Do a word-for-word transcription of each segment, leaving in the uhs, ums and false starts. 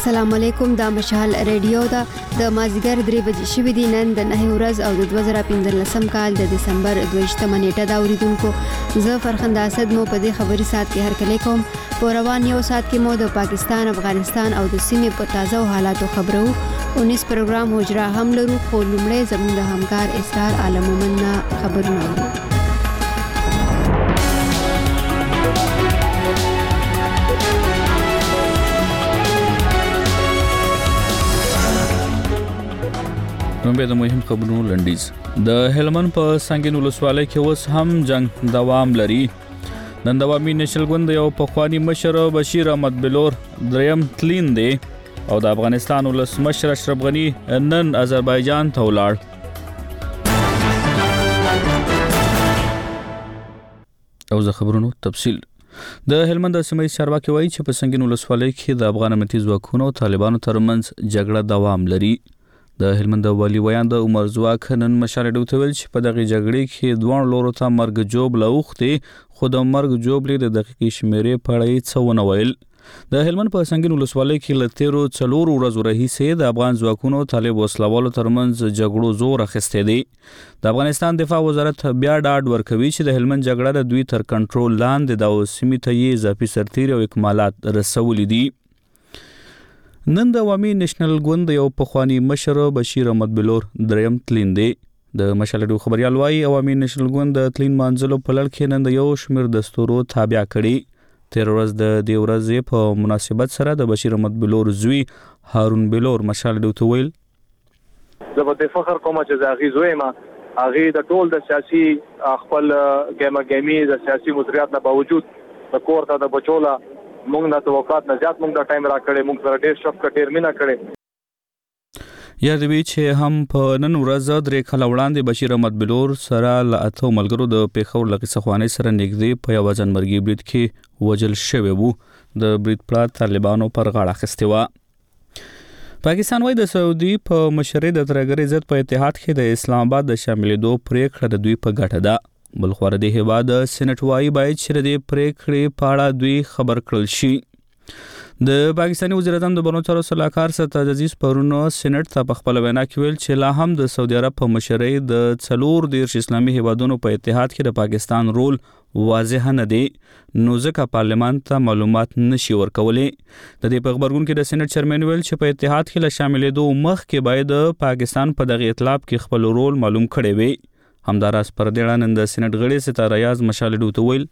السلام علیکم. دا مشال ریډیو دا د مازیګر درې بجې شوې دي. نن د نهه ورځ او د دوه زره پنځلسم کال د دسمبر دویشتمه نیټه دا اوریدونکو. زه فرخنده اسد مو په دې خبري سات کې هرکلی کوم. په روان یو سات کې مو د پاکستان، افغانستان او د سیمې په تازه حالاتو خبرو. اونیس پروګرام حجره هم لرو، خو لومړی زموږ د همکار اسرار عالم مومن نه خبرونه اورو. نومبه د مهم خبرونو لنډیز. د هلمند په سنگین ولسوالۍ کې اوس هم جنگ دوام لري. نن د عوامي نېشنل ګوند یو پخوانی مشر بشیر احمد بلور دریم تلین دی او د افغانستان ولسمشر اشرف غنی نن آذربایجان ته ولاړ. او زه خبرونو تفصیل. د هلمند سیمه چارواکي وایي چې په سنگین ولسوالۍ کې د افغان امنیتي ځواکونو او طالبانو ترمنځ جګړه دوام لري. د هلمند والی ویان د عمر ځواک نن مشال ډوته ویل چې په دغه جګړې کې دوه لورو ته مرګ جوب لوخته خو د مرګ جوب لري د دقیقې شمیرې په اړه څه ونه ویل. د هلمند په سنگین ولسوالۍ کې لتیرو څلور ورځې راهیسې د افغان ځواکونو طالب وسلوالو ترمنځ جګړو زور اخیسته دی. د افغانستان دفاع وزارت بیا ډاډ ورکوي چې د هلمند جګړه د دوی تر کنټرول لاندې د سیمې ته یې اضافي سرتیري او اکمالات رسولي دي. نن د عوامي نېشنل ګوند یو پخوانی مشر بشیر احمد بلور دریم تلین دی. د مشالډو خبريال وايي عوامي نېشنل ګوند د تلین مانځلو په لړ کې نن د یو شمېر دستورو تابع کړي. تیر ورځ د دې ورځې په مناسبت سره د بشیر احمد بلور زوی هارون بلور مشالډو ته ویل: زه به فخر کوم چې زاغي زوی ما هغه د ټول د سیاسي خپل ګیمه ګیمي د سیاسي مدیریت نه باوجود د کور ته د بچولا مونږ نه توقعات نه زیات مونږ د ټایم را کړې، مونږ سره ډېر شفقت ډېر مینه کړې. یا دوی چې هم په نن ورځ درې کاله وړاندې بشیر احمد بلور سره له اتو ملګرو د پیښور له قصخوانۍ سره نږدې په یو ځانمرګي برید کې وژل شوی وو. د برید پړه طالبانو پر غاړه اخیستې وه. پاکستان وايي د سعودي په مشرۍ د ترهګرۍ ضد په اتحاد کې د اسلام آباد د شاملېدو پریکړه د دوی په ګټه ده. بل خو د هیواد سېنات وايي باید چې د پریکړې په اړه دوی خبر کړل شي. د پاکستاني وزیر اعظم د بهرنیو چارو صلاحکار سید عزیز پرونو سېنات ته په خپل وینا کې ویل چې لا هم د سعودي عرب په مشرۍ د څلور دیرش اسلامي هیوادونو په اتحاد کې د پاکستان رول واضح نه دی، نو ځکه پارلمان ته معلومات نشي ورکولی. د دې په خبرګون کې د سېنات چیرمن ویل چې په اتحاد کې له شاملېدو مخکې باید پاکستان په دغه ائتلاف کې خپل رول معلوم کړی وي. همداراز پر دې نن د سېنات غړي ستاره ریاض مشالډو ته ویل: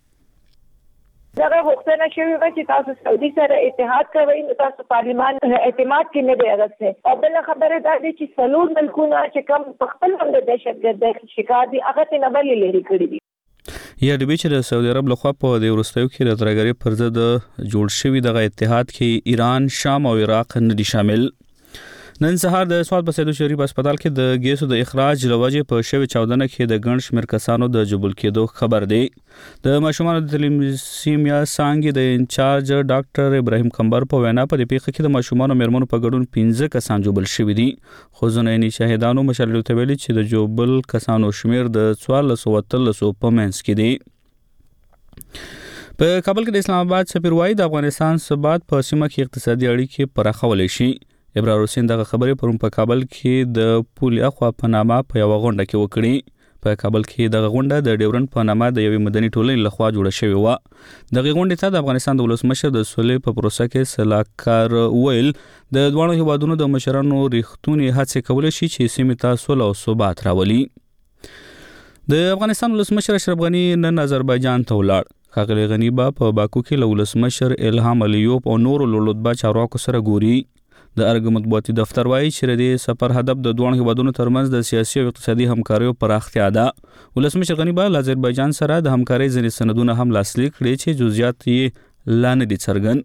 دغه وختونه شوی و چې تاسو سعودي سره اتحاد کوئ، نو تاسو پارلمان اعتماد کې نه دی اغسته. او بل خبره دا دی چې څلور ملکونه چې کوم په خپل هم د دهشتګردۍ شکار دي هغه ته نه بلې لري کړی دي. یا د بیچ د سعودي عرب لخوا په د ورستیو کې د ترهګرۍ پر ضد جوړ شوی دغه اتحاد کې ایران، شام او عراق نه دي شامل. نن سهار د سواد په سیدو شریف هسپتال کې د ګیسو د اخراج لوجې په شوی چاودنه کې د ګڼ شمېر کسانو د جبل کېدو خبر دی. د ماشومانو د تلمیسیمیا څانګې د انچارج ډاکټر ابراهیم کمبر په وینا په دې پیښه کې د ماشومانو میرمنو په ګډون پنځه کسان جبل شوي دي. خو ځینې شاهدانو مشالډو ته ویلي چې د جبل کسانو شمېر د څوارلس سوه اتلسو په منځ کې دی. په کابل کې د اسلام آباد سفیر وايي د افغانستان ثبات په سیمه کې اقتصادي اړیکې پراخولی شي. ابرار حسین دغه خبرې پرون په کابل کې د پولي اخوا په نامه په یوه غونډه کې وکړي. په کابل کې دغه غونډه د ډیورن په نامه د یوې مدني ټولنې لخوا جوړه شوې وه. دغه غونډې ته د افغانستان د ولسمشر د سولې په پروسه کې صلاحکار ویل د دواړو هیوادونو د مشرانو ریښتونې هڅې کولی شي چې سیمې ته سوله او ثبات راولي. د افغانستان ولسمشر اشرف غنی نن آذربایجان ته ولاړ. ښاغلی غنی به په باکو کې له ولسمشر الهام الیوب او نورو لوړرتبه چارواکو سره ګوري. د ارګ مطبوعاتي دفتر وايي چې د سفر هدف د دوه هیوادونو ترمنځ د سیاسي او اقتصادي همکاریو پراختیا ده. ولسمشر غنی به له آذربایجان سره د همکارۍ ځینې سندونه هم لاسلیک کړي چې جزئیات یې لا نه دي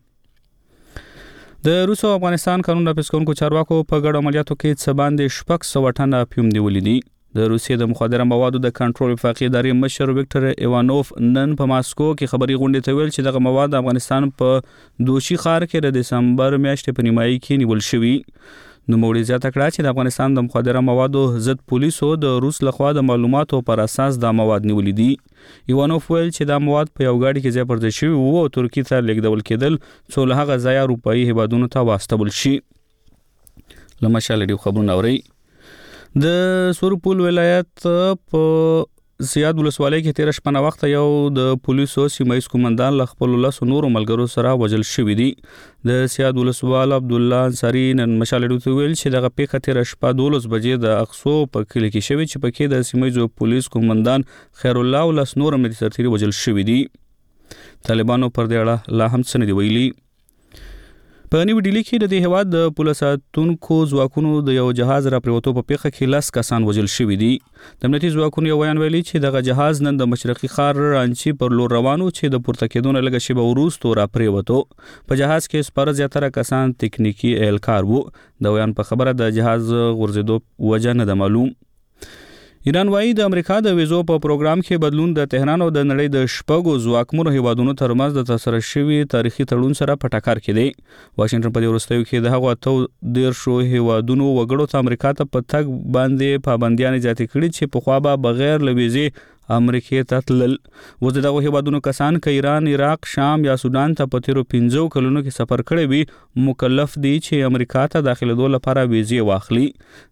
څرګند. د روس او افغانستان قانون نافذ کوونکو چارواکو په ګډو عملیاتو کې څه باندې شپږ سوه ټنه افیوم نیولي دي. د روسیې د مخدره موادو د کنټرول وفاقي ادارې مشر وکټر ایوانوف نن په ماسکو کې خبري غونډې ته ویل چې دغه مواد د افغانستان په دوشي ښار کې د دسمبر میاشتې په نیمایي کې نیول شوي. نوموړي زیاته کړه چې د افغانستان د مخدره موادو ضد پولیسو د روس لخوا د معلوماتو پر اساس دا مواد نیولي دي. ایوانوف ویل چې دا مواد په یو ګاډي کې ځای پر ځای شوي وو او ترکیې ته لیږدول کېدل څو له هغه ځایه اروپایي هیوادونو ته واستول شي. له مشال ډیو خبرونه اورئ. د سورپول ولایت په سیاد ولسوالۍ کې تیر شپه وخت یو د پولیسو سیمایي کمانډان ل خپل لس نورو ملګرو سره وژل شوی دی. د سیاد ولسوال عبد الله انصاری نن مشال ډیو ویل چې دغه پیښه تیر شپه دولس بجې د اقصو په کلی کې شوی چې پکې د سیمایي پولیس کمانډان خیر الله ولس نور ملي سرتیري وژل شوی دی. طالبانو پر دې اړه لا هم څه نه دی ویلي. په نیو ډیلی کې د دې هیواد د پولیس ساتونکو ځواکونو د یو جهاز را پریوتو په پیښه کې لس کسان وژل شوي دي. د امنیتي ځواکونو یو ویان ویلي چې دغه جهاز نن د مشرقي ښار رانچي پر لور روانو چې د پورته کېدو نه لږه شیبه وروسته را پریوتو. په جهاز کې سپاره زیاتره کسان تکنیکی اهلکار وو. د ویان په خبره د جهاز غورځېدو وجه نه ده معلوم. ایران وايي د امریکا د ویزو په پروګرام کې بدلون د تهران او د نړۍ د شپږو ځواکمنو هیوادونو ترمنځ د ترسره شوي تاریخي تړون سره په ټکر کې دی. واشنگټن په دې وروستیو کې د هغو اتو دیرشو هیوادونو وګړو ته امریکا ته په تګ باندې پابندیانې زیاتې کړي چې پخوا به بغیر له ویزې امریکې ته تلل. اوس دغه هیوادونو کسان که ایران، عراق، شام یا سودان ته په تیرو پنځو کلونو کې سفر کړی وي مکلف دي چې امریکا ته داخلېدو لپاره ویزې واخلي.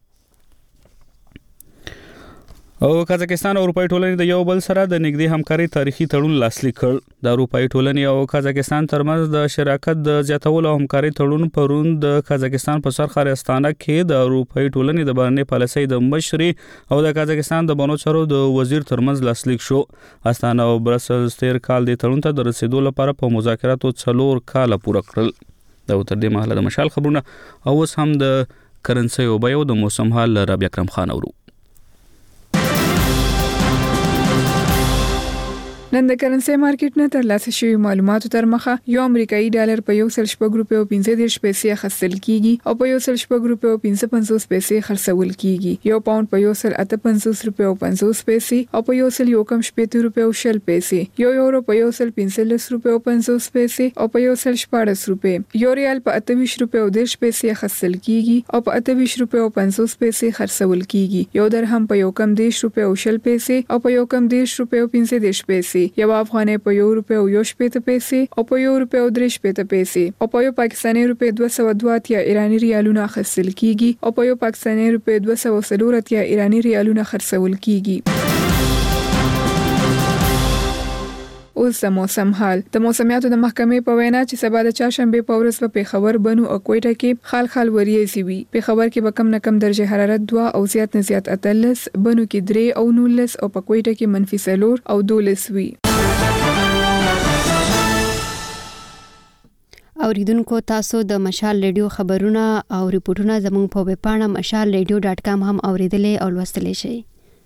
او قزاقستان او اروپאי ټولنې د یو بل سره د نږدې همکاري تاریخي تړون لاسلیک کړ. د اروپאי ټولنې او قزاقستان ترمنځ د شراکت د زیاتولو او همکاري تړون پرون د قزاقستان په سرخاري استانه کې د اروپאי ټولنې د بهرنۍ پالیسۍ د مشري او د قزاقستان د بانو چارو د وزیر ترمنځ لاسلیک شو. استانه او برسلز تیر کال د تړون ته د رسیدو لپاره په مذاکراتو څلور کال پوره کړل. دا تر دې مهاله د مشال خبرونه او اوس هم د کرنسي او بایو د موسم حال ربيع اکرم خان اورو. نن د کرنسي مارکیټ نه ترلاسه شوی معلوماتو تر مخه یو امریکایي ډالر په یو سل شپږ روپیو پنځه دېرش پیسې خرڅل کیږي او په یو سل شپږ روپیو پنځه پنځوس پیسې خرڅول کیږي. یو پاوند په یو سل اته پنځوس روپیو پنځوس پیسې او په یو سل یو کم شپږ روپیو شل پیسې. یو یورو په یو سل پنځلس روپیو پنځوس پیسې او په یو سل شپږ روپیو. یو ریال په اته ویشت روپیو دېرش پیسې خرڅل کیږي او په اته ویشت روپیو پنځوس پیسې خرڅول کیږي. یو درهم په یو کم دېرش روپیو شل پیسې او په یو کم دېرش روپیو پنځه دېرش پیسې. یو افغانۍ په یو روپیو یو شپېته پیسې او په یو روپیو درې شپېته پیسې او په یو پاکستاني روپی دوه سوه دوه اتیا ایرانی ریالونه خرڅل کیږي او په یو پاکستاني روپی دوه سوه څلور اتیا ایرانی ریالونه خرڅول کیږي. اوس د موسم حال. د موسمیاتو د محکمې په وینا چې سبا د چهارشنبه په ورځ په پیښور، بنو او کوټه کې خال خال وریځي وي. پیښور کې به کم نه کم درجه حرارت دوه او زیات نه زیات اتلس، بنو کې درې او نولس او په کوټه کې منفي څلور او دولس وي. اوریدونکو تاسو د مشال ریډیو خبرونه او ریپورتونه زموږ په ویب پاڼه مشال ریډیو ډاټ کام هم اوریدلې او لوستلې شئ.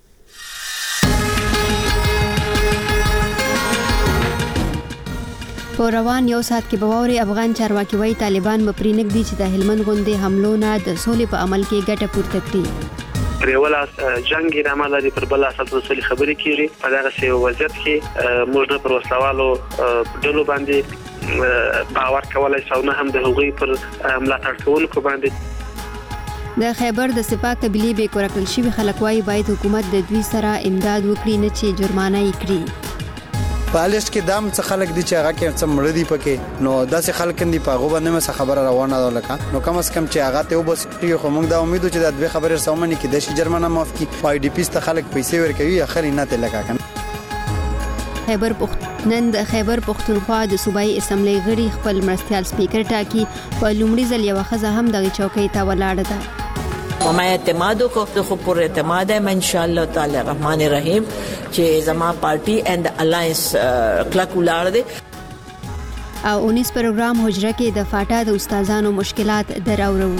په روان یو ساعت کې بواوري افغان چارواکي وایي طالبان به پرې نږدي چې د هلمند غوندې حملو نه د سولې په عمل کې ګټه پورته کړي. پریولا جنگ رامه لري پر بل اساس وسلې خبرې کیږي. په دغه سی وضعیت کې موږ نه پر وسلوالو ډلو باندې باور کولای شو نه هم د هغوی پر ملاتړ کوونکو باندې. د خیبر د سپاه قبيلې به کورکل شوی خلک وايي باید حکومت د دوی سره امداد وکړي نه چې جرمانه یې کړي. په لیست کې دام څه خلک دي چې هغه کې څه مړ دي پکې نو داسې خلک دي په هغه باندې مې خبره روانه ده لکه نو کم از کم چې هغه ته وبس خو موږ دا امید چې د دوی خبره سمونه کې د شي جرمانه معاف کی پای ډی پی ست خلک پیسې ورکوي اخر نه ته لګا کنه. خیبر پختونخوا د خیبر پختونخوا د صوبایي اسمبلی غړي خپل مرستيال سپیکر ټاکي. په لومړي ځل یو ښځه هم دغه چوکۍ ته ولاړه ده. ما اعتماد کو خو پر اعتماد ہے ان شاء الله تعالی الرحمن الرحیم چې زما پارټي اند الاینس کلک ولار دي. او اونیس پروګرام حجره کې د فاټا د استادانو مشکلات دراورو.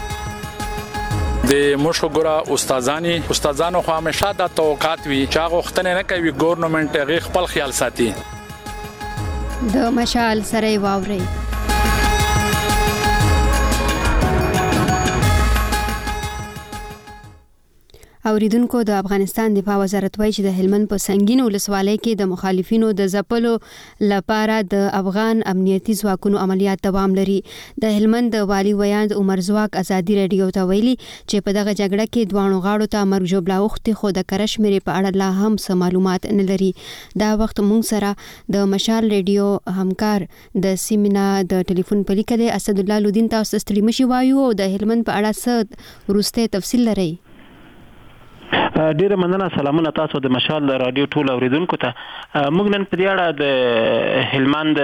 د مشوګرا استادانی استادانو خو همیشه د توقعات وی چې هغه وختنه نه کوي ګورنمنت غي خپل خیال ساتي. د مشال سره واوري. اوریدونکو د افغانستان دفاع وزارت وایي چې د هلمند په سنگین ولسوالۍ کې د مخالفینو د ځپلو لپاره د افغان امنیتي ځواکونو عملیات دوام لري. د هلمند د والي ویاند عمر ځواک ازادي رادیو ته ویلي چې په دغه جګړه کې دوانو غاړو ته مرګ ژوبلا اوختي، خو د کره شمېرې په اړه لا هم څه معلومات نه لري. دا وخت موږ سره د مشال رادیو همکار د سیمنا د ټلیفون په لیکه دی. اسد الله لودین تاسو ستړي مشي وایو او د هلمند په اړه څه وروسته تفصیل لري؟ ډیره مننه. سلامونه تاسو د مشال رادیو ټول اوریدونکو ته. موږ نن په دې اړه د هلمند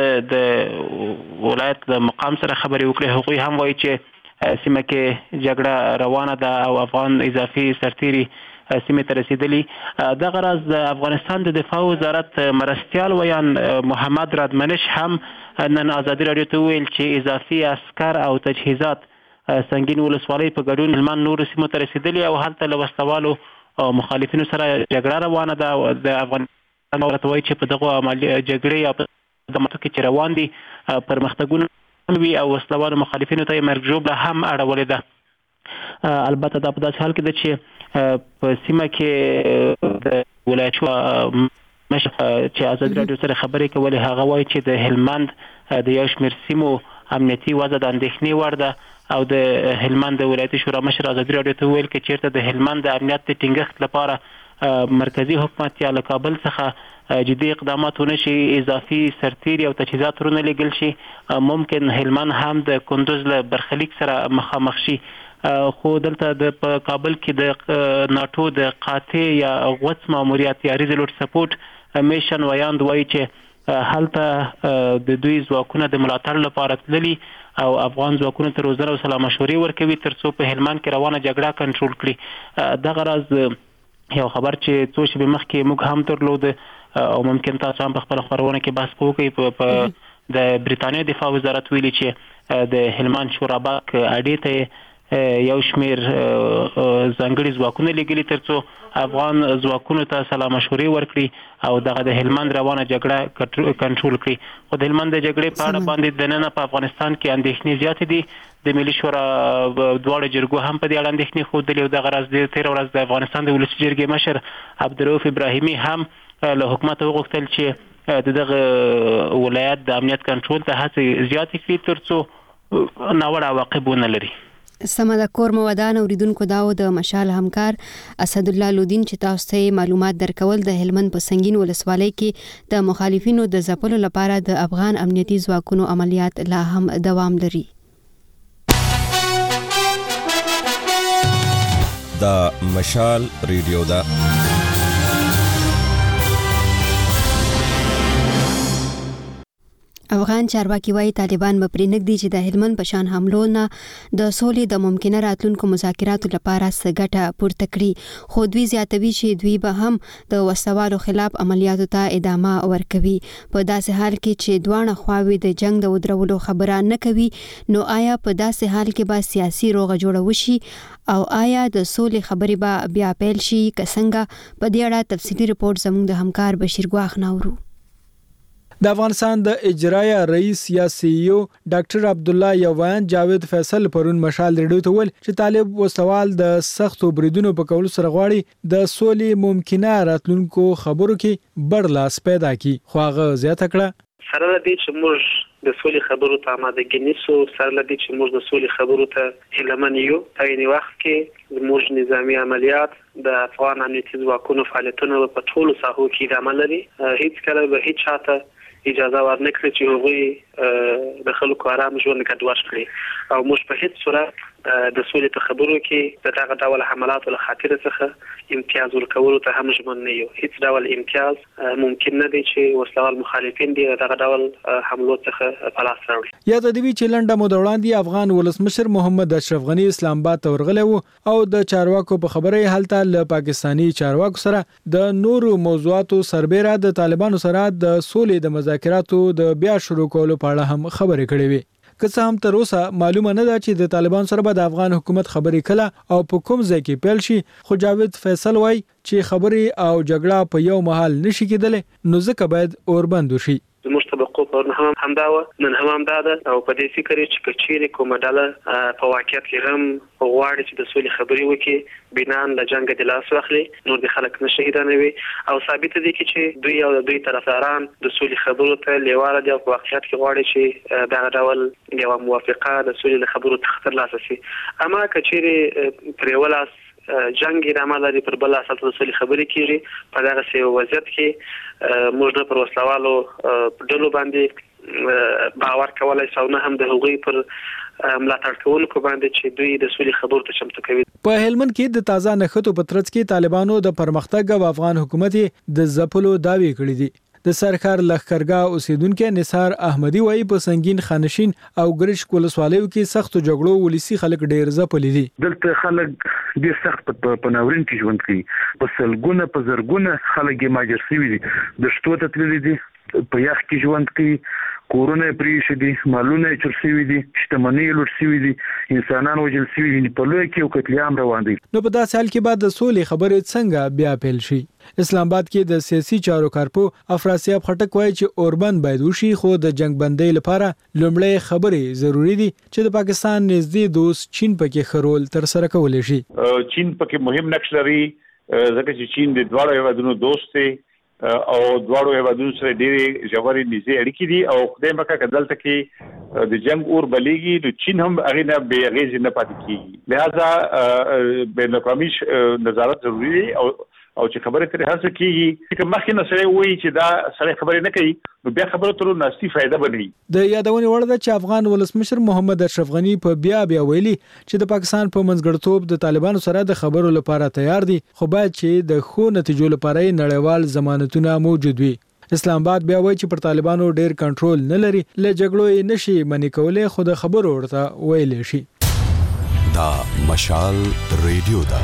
د ولایت د مقام سره خبرې وکړې. هغوی هم وایي چې سیمه کې جګړه روانه ده او افغان اضافي سرتیري سیمه ته رسیدلی. دغه راز د افغانستان د دفاع وزارت مرستیال ویان محمد رادمنش هم نن ازادي رادیو ته ویل چې اضافي عسكر او تجهیزات سنگین ولسوالۍ په ګډون هلمند نور سیمو ته رسیدلی او هلته له وسلوالو مخالفینو سره جګړه روانه ده. د افغانستان وزارت وایي چې په دغه جګړې او په دماتو کې چې روان دي پرمختګونه وي او وسلوالو مخالفینو ته یې مرګ ژوبله هم اړولې ده. البته دا په داسې حال کې ده چې په سیمه کې د ولایتو مشر چې ازادي رادیو سره خبرې کولې هغه وایي چې د هلمند د یو شمېر سیمو امنیتي وضع د اندېښنې وړ ده او د هلمند د ولایتي شورا مشر ازادي رادیو ته ویل چې چیرته د هلمند د امنیت د ټینګښت لپاره مرکزی حکومت یا له کابل څخه جدي اقدامات ونه شي، اضافي سرتیري او تجهیزات ورونه لېږل شي، ممکن هلمند هم د کندوز له برخلیک سره مخامخ شي. خو دلته د په کابل کې د ناټو د قاطع یا غوڅ ماموریت یا ریزولوټ سپورټ میشن ویاند وایي چې هلته د دوی ځواکونه د ملاتړ لپاره تللي او افغان ځواکونو ته روزنه او سلا مشورې ورکوي ترڅو په هلمند کې روانه جګړه کنټرول کړي. دغه راز یو خبر چې څو شپې مخکې موږ هم درلود او ممکن تاسو هم په خپل خبرونه کې بحث وکړئ. په د بریتانیا دفاع وزارت ویلي چې د هلمند شورابک اډې ته یو شمیر ځانګړي ځواکونه لېږلي ترڅو افغان ځواکونو ته سلا مشورې ورکړي او دغه د هلمند روانه جګړه کنټرول کړي. خو د هلمند د جګړې په اړه باندې دننه په افغانستان کې اندېښنې زیاتې دي. د ملي شورا دواړو جرګو هم په دې اړه اندېښنې ښودلې او دغه راز د تېره ورځ د افغانستان د ولسي جرګې مشر عبدالرؤف ابراهیمي هم له حکومته وغوښتل چې د دغه ولایت د امنیت کنټرول ته هڅې زیاتې کړي ترڅو ناوړه عواقب ونه لري. سمه د کور مودان اوریدونکو داو د مشال همکار اسد الله لودین چې تاسو ته معلومات درکول د هلمند په سنگین ولسوالۍ کې د مخالفینو د ځپلو لپاره د افغان امنیتي ځواکونو عملیات لا هم دوام لري. دا مشال ریډیو دا افغان چارواکي وايي طالبان به پرې نږدي چې د هلمند په شان حملو نه د سولې د ممکنه راتلونکو مذاکراتو لپاره څه ګټه پورته کړي، خو دوی زیاتوي چې دوی به هم د وسوالو خلاف عملیاتو ته ادامه ورکوي. په داسې حال کې چې دواړه خواوې د جنگ د ودرولو خبره نه کوي، نو آیا په داسې حال کې به سیاسي روغه جوړه وشي او آیا د سولې خبرې به بیا پیل شي که څنګه؟ په دې اړه تفصیلي رپورټ زموږ د همکار بشیر ګواخ ناورو. د افغانستان د اجرایه رئیس یا سی ای او ډاکټر عبد الله یوان جاوید فیصل پرون مشال ریډیو ته ویل چې طالب وسوال د سختو بریدونو په کولو سره غواړي د سولې ممکنه راتلونکو خبرو کې بړلاس پیدا کړي. خو هغه زیاته کړه سره لدی چې موږ د سولې خبرو ته آمادګي نیسو، سره لدی چې موږ د سولې خبرو ته هیلمن یو. په یوه وخت کې موږ نظامی عملیات د افغان امنیتي ځواکونو فعالیتونه په ټولو ساحو کې ادامه لري. هیڅ کله به هیڅ چاته اجازه ورنکړي چې هغوی د خلکو آرام ژوند ګډوډ کړي او موږ په هیڅ صورت د سولې په خبرو کې د دغه ډول حملاتو له خاطر څخه امتیاز ورکولو ته هم ژمن نه یو. هیڅ ډول امتیاز ممکن نه دی چې وسلوال مخالفین دي دغه ډول حملو څخه په لاس راوړي. یا د دوی چې لنډه موده وړاندې افغان ولسمشر محمد اشرف غنی اسلام آباد ته ورغلی و او د چارواکو په خبره هلته له پاکستانی چارواکو سره د نورو موضوعاتو سربېره د طالبانو سره د سولې د مذاکراتو د بیا شروع کولو په اړه هم خبرې کړې وي. که څه هم تر اوسه معلومه نه ده چې د طالبان سره به د افغان حکومت خبرې کله او په کوم ځای کې پیل شي، خو جاوید فیصل وایي چې خبرې او جګړه په یو مهال نشي کېدلی، نو ځکه باید اوربند وشي. زموږ زموږ طبقو پر هم همدا و نن هم همدا ده او په دې فکر چې کچېرې کومه ډله په واقعیت کې هم غواړي چې د سولې خبرې وکړي بنان له جنگ د لاس واخلي نور د خلک نه شهیدانه وي او ثابت دي چې دوی او دوی طرفداران د سولې خبرو ته لیواله دي او په واقعیت کې غواړي چې دا ډول یو موافقه د سولې خبرو ته ترلاسه شي اما کچېرې پرېولاس جنگ ادامه لري پر بل اساس د سولې خبرې کیږي په دغه سی وضعیت کې موږ نه پر وسلوالو ډلو باندې باور کولای شو نه هم د هغوی پر ملاتړ کوونکو باندې چې دوی د سولې خبرو ته چمتو کوي. په هلمند کې د تازه نښتو په ترڅ کې طالبانو د پرمختګ او افغان حکومت د ځپلو داوی کړې دي. د سرکار لخرګاه اوسیدونکو نثار احمدي وایي په سنگین خانشین او ګرش کولسوالیو کې سخت جګړو ولسی خلک ډیر ځپلي دي. دلته خلک ډیر سخت په ناورین کې ژوند کوي په سلګونه په زرګونه خلک یې ماجر شوي دي د شتو ته تللي دي په یخ کې ژوند کوي کورونه پرې شي دي مالونه چور شوي دي شتمنۍ لوټ شوي دي انسانان وژل شوي دي په لوی کې یو قتل عام روان دي. نو په داسې حال کې بعد د سولې خبرې څنګه بیا پیل شي؟ اسلام آباد کې د سیاسي چارو کارپو افراسیاب خټک وایي چې اوربند باید وشي خو د جنگ بندۍ لپاره لومړی خبرې ضروری دي چې د پاکستان نږدې دوست چین پکې خرول تر سره کولای شي. چین پکې مهم نقش لري ځکه چې چین د دواړو هیوادونو دوست دی او دواړو هیوادونو سره ډېرې ژورې نږدې اړیکې دي او خدای مکه که دلته کې د جنگ اور بلیږي نو چین هم هغې نه بې اغېزې نه پاتې کېږي. لهذا بین الاقوامي نظارت ضروري دی او او چې خبرې ترې هڅه کېږي چې مخکې نه سړی وایي چې دا سړی خبرې نه کوي نو بیا خبره تر ناستي فایده به نه وي. د یادونې وړ ده چې افغان ولسمشر محمد اشرف غني په بیا بیا ویلي چې د پاکستان په منځګړیتوب د طالبانو سره د خبرو لپاره تیار دي خو باید چې د ښو نتیجو لپاره نړیوال ضمانتونه موجود وي. اسلام آباد بیا وایي چې پر طالبانو ډیر کنټرول نه لري له جګړو یې نشي منې کولی خو د خبرو ورته ویلی شي. دا مشال ریډیو ده.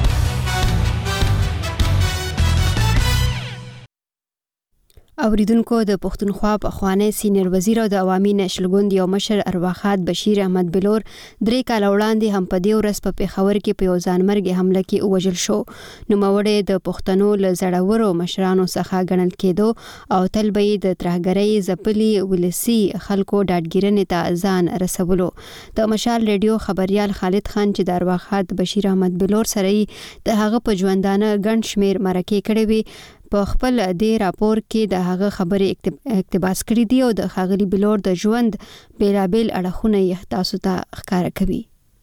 اوریدونکو د پښتونخوا په خوانی سینیر وزیر او د عوامي نشل ګوند یو مشر ارواخات بشیر احمد بلور درې کال وړاندې هم په دې ورځ په پیښور کې په یو ځانمرګي حمله کې ووژل شو. نوموړی د پښتنو له زړورو مشرانو څخه ګڼل کېدو او تل به یې د ترهګرۍ ځپلي ولسي خلکو ډاډګیرنې ته ځان رسولو. د مشال ریډیو خبریال خالد خان چې د ارواخات بشیر احمد بلور سره د هغه په ژوندانه ګڼ شمېر مرکې کړې وي په خپل دې راپور کې د هغه خبرې اقتباس کړي دي او د ښاغلي بلور د ژوند بیلابیل اړخونه یې تاسو ته ښکاره کوي.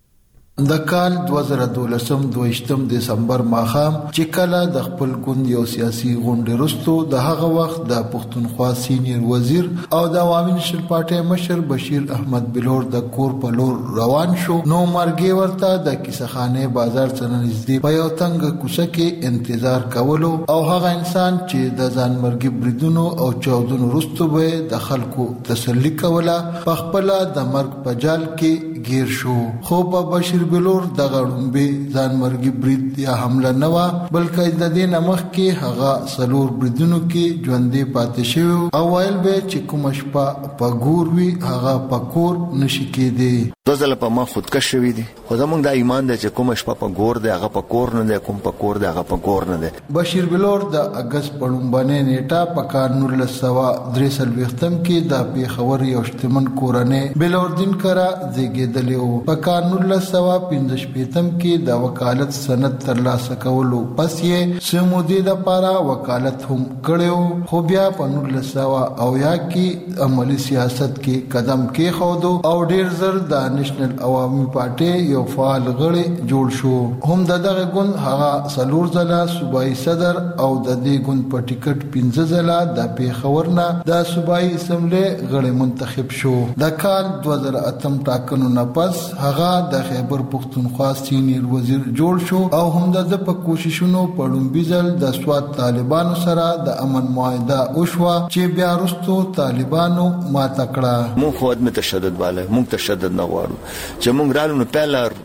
د کال دوه زره دولسم دویشتم دسمبر ماښام چې کله د خپل ګوند یو سیاسي غونډې وروسته د هغه وخت د پښتونخوا سینیر وزیر او د عوامي نشل پارټۍ مشر بشیر احمد بلور د کور په لور روان شو نو مرګي ورته د کیسهخانه بازار څخه نږدې په یو تنګ کوڅه کې انتظار کولو او هغه انسان چې د ځان مرګي بریدونو او چاودنو وروسته به د خلکو تسلی کوله په خپل د مرګ په جال کې گیر شو. خو په بشیر بلور د غړومبي ځان مرګي برید یا حمله نه و بلکې د دې نمخ کې هغه سلور بریدونو کې ژوندې پاتې شو او ویل به چې کوم شپه په ګور وی هغه په کور نشي کېدی. دوزله په ما خودکش شوی دي خو زمونږ د ایمان د چې کوم شپه په ګور دی هغه په کور نه دی کوم په کور دی هغه په کور نه دی. بشیر بلور د اگست په لومبنۍ نیټه په کال نولس سوه درې څلوېښتم کې د پیښور یو شتمن کورنۍ بلور دین کرا زیږېدلی و. په کال نولس سوه پنځه شپېتم کې د وکالت سند ترلاسه کولو پس یې څه مودې دپاره وکالت هم کړی خو بیا په نولس سوه اویا کې عملي سیاست کې قدم کېښودو او ډېر زر د نېشنل عوامي پارټۍ یو فعال غړی جوړ شو. هم د دغه ګوند هغه څلور ځله صوبایي صدر او د دې ګوند په ټیکټ پنځه ځله د پیښور نه د صوبایي اسمبلۍ غړی منتخب شو. د کال دوه زره اتم ټاکنو نه پس هغه د خیبر پښتونخوا سینیر وزیر جوړ شو او هم د په کوششونو په لومبي ځل د سواد طالبانو سره د امن معاهده وشوه چې بیا وروسته طالبانو ماته کړه. مونږ خو عدم تشدد بالا مونږ تشدد نه غواړو چې مونږ رالو نو پهلا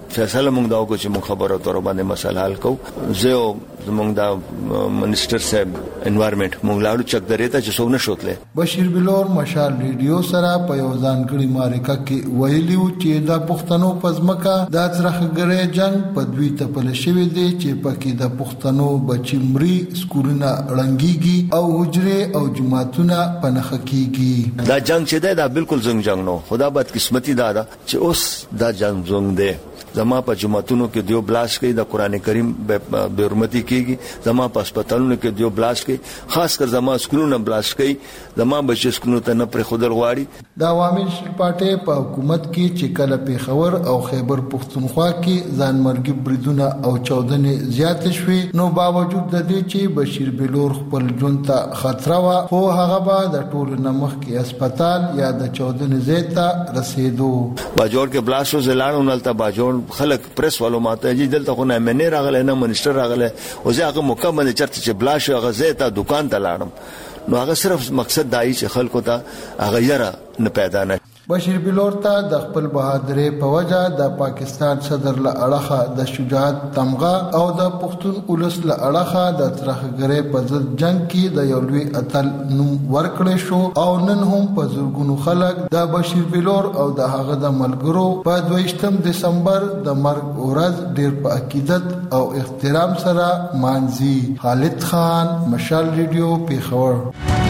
فیصله موږ دا وکړو چې موږ خبرو تر باندې مسله حل کوو. زه زموږ د منیسټر صاحب انوایرنمنت موږ لاړو چک درې ته چې څو نشوتله. بشیر بلور مشال ریډیو سره په یو ځانګړي معرکه کې ویلیو چې د پښتنو پزمکا د څرخګرې جنگ په دوی ته پل شوی دی چې پکې د پښتنو بچمري سکولونه رنګيږي او حجره او جماعتونه پنخ کیږي. دا جنگ چې دی دا بالکل زنګ جنگ نو. خدا بد قسمتي دا ده چې اوس دا جنگ زنګ دی. زما په جماعتونو کې دیو بلاش کوي د قران کریم به حرمتي کیږي. زما په هسپتالونو کې دیو بلاش کوي. خاص کر زما سکولونو بلاش کوي. زما بچی سکولونو ته نه پر خودل غواړي. د عوامي پارټي په حکومت کې چې کله پیښور او خیبر پښتونخوا کې ځانمرګي بریدونه او چاودنې زیات شوي نو باوجود د دې چې بشیر بلور خپل ژوند ته خطر و خو هغه به د ټول نمخ کې هسپتال یا د چاودنې ځای ته رسیدو. باجوړ کې بلاسو زلاړو نلته باجوړ خلک پریس والو ماته چې دلته خو نه منی راغله نه منیسټر راغله او زه هغه مکمل چرته چې بلاش هغه زه ته دکان ته لاړم نو هغه صرف مقصد دای چې خلکو ته هغه یره نه پیدا نه. بشیر بلور ته د خپل بهادرۍ په وجه د پاکستان صدر له اړخه د شجاعت تمغه او د پښتون ولس له اړخه د ترخګرۍ په ضد جنگ کې د یو لوی اتل نوم ورکړی شو او نن هم په زورګونو خلک د بشیر بلور او د هغه د ملګرو په دویشتم دسمبر د مرګ ورځ ډیر په عقیدت او احترام سره مانځي. خالد خان، مشال ریډیو، پیښور.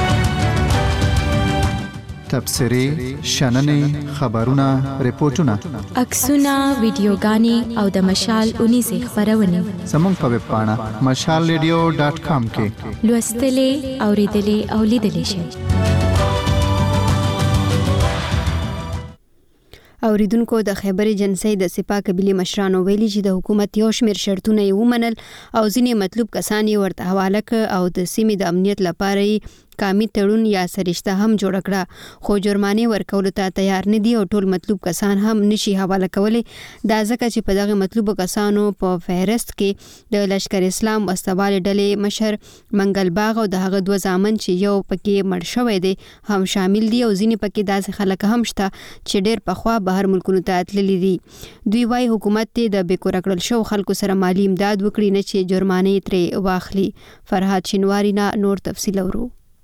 تبصرې، شننې، خبرونه، ریپورتونه، عکسونه، ویډیوګانې او د مشال اونیزې خبرونه زموږ په ویب پاڼه مشال ریډیو ډاټ کام کې لوستلې، اوریدلې او لیدلې شئ. اوریدونکو د خیبر جنسي د سپاه قبيله مشرانو ویلي چې د حکومت یو شمېر شرطونه یې ومنل او ځینې مطلوب کسان یې ورته حواله ک او د سیمې د امنیت لپاره کامي تړون یا سرشته هم جوړ کړه خو جرمانه ورکول ته تیار نه دي او ټول مطلوب کسان هم نشي حواله کولای. دا ځکه چې په دغه مطلوب کسانو په فهرست کې د لشکر اسلام واستوال ډلې مشر منګل باغ او د هغه دوه ځامن چې یو پکې مړ شوی دی هم شامل دي او ځینې پکې داسې خلک هم شته چې ډېر پخوا بهر ملکونو ته تللي دي. دوی وايي حکومت ته د بیکور کړل شو خلکو سره مالی امداد وکړي نه چې جرمانه ترې واخلي. فرهاد شینواری نه نور تفصیل اورو.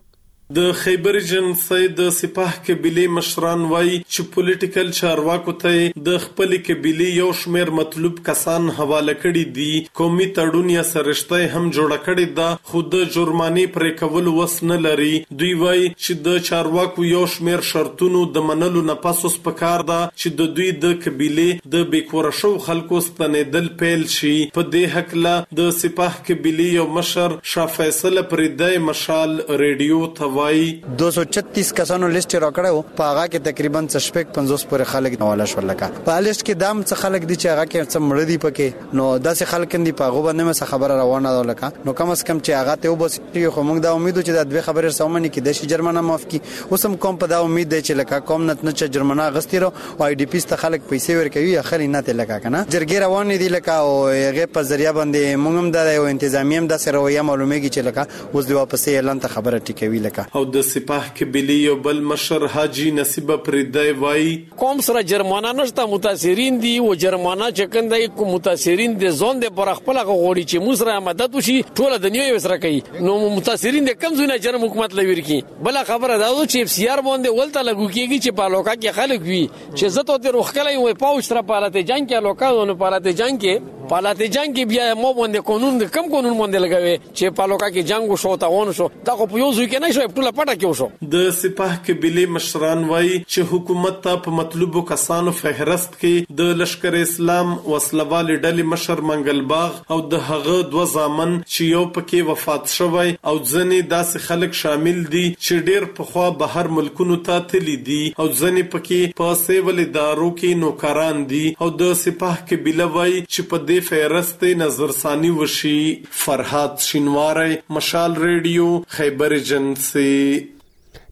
د خیبر جنسي د سپاه قبيله مشران وایي چې پولیټیکل چارواکو ته د خپل قبيله یو شمېر مطلوب کسان حواله کړي دي. قومي تړون یا سرشته هم جوړ کړي ده خو د جرمانه پرې کول وس نه لري. دوی وایي چې د چارواکو یو شمېر شرطونو د منلو نه پس اوس پکار ده چې د دوی د قبيله د بیکور شو خلکو ستنېدل پیل شي. په دې حق لا د سپاه قبيله یو مشر شاه فیصل پردای مشال ریډیو ته دو سو چھتیس کسانو لیست راکړو په هغه کې تقریبا شپږ پنځوس پورې خلک حواله شول. لکه په لیست کې دام څه خلک دي چې هغه کې څه مړ دي پکې نو داسې خلک دي په هغه باندې مې خبره روانه ده. لکه نو کم از کم چې هغه ته وبس خو موږ دا امید چې د دوه خبرې سمونه کې د شي جرمانه معاف کی اوس هم کوم په دا امید دی چې لکه کوم نه چې جرمانه غستې رو او آی ډی پی ست خلک پیسې ورکوي اخر نه ته لکه کنه جرګې روان دي لکه او هغه په ذریعہ باندې موږ هم د یو انتظامی هم د سره رویه معلومیږي چې لکه اوس دی واپس اعلان ته خبره ټیکوي. لکه او د سپاه قبيله یو بل مشر حاجی نصیب پردای وای کوم سره جرمانه نشته متاثرین دي او جرمانه چکندای کوم متاثرین دي زون د پر خپل غوړي چې موسره مدد وشي ټول دنیا یې وسره کوي نو متاثرین د کم زونه جرم حکومت لویر کی بل خبره دا چې اف سی آر باندې ولته لګو کیږي چې په لوکا کې خلک وي چې زته ته روخکلای وي پاو سره پالته جنگ کې لوکا ونه پالته جنگ کې پالته جنگ کې بیا مو باندې قانون د کم قانون باندې لګوي چې په لوکا کې جنگ وشو تا ونه شو دا خو په یو ځای کې نه شو ټول پټه کې وشو. د سپاه قبيله مشران وایي چې حکومت ته په مطلوبو کسانو فهرست کې د لشکر اسلام وسلوال ډلې مشر منګل باغ او د هغه دوه ځامن چې یو پکې وفات شوی او ځنې داسې خلک شامل دي چې ډېر پخوا بهر ملکونو ته تللي دي او ځنې پکې په سیول ادارو کې نوکران دي او د سپاه قبيله وایي چې په دې فهرست نظرثانی وشي. فرهاد شینواری، مشال ریډیو، خیبر جنسي.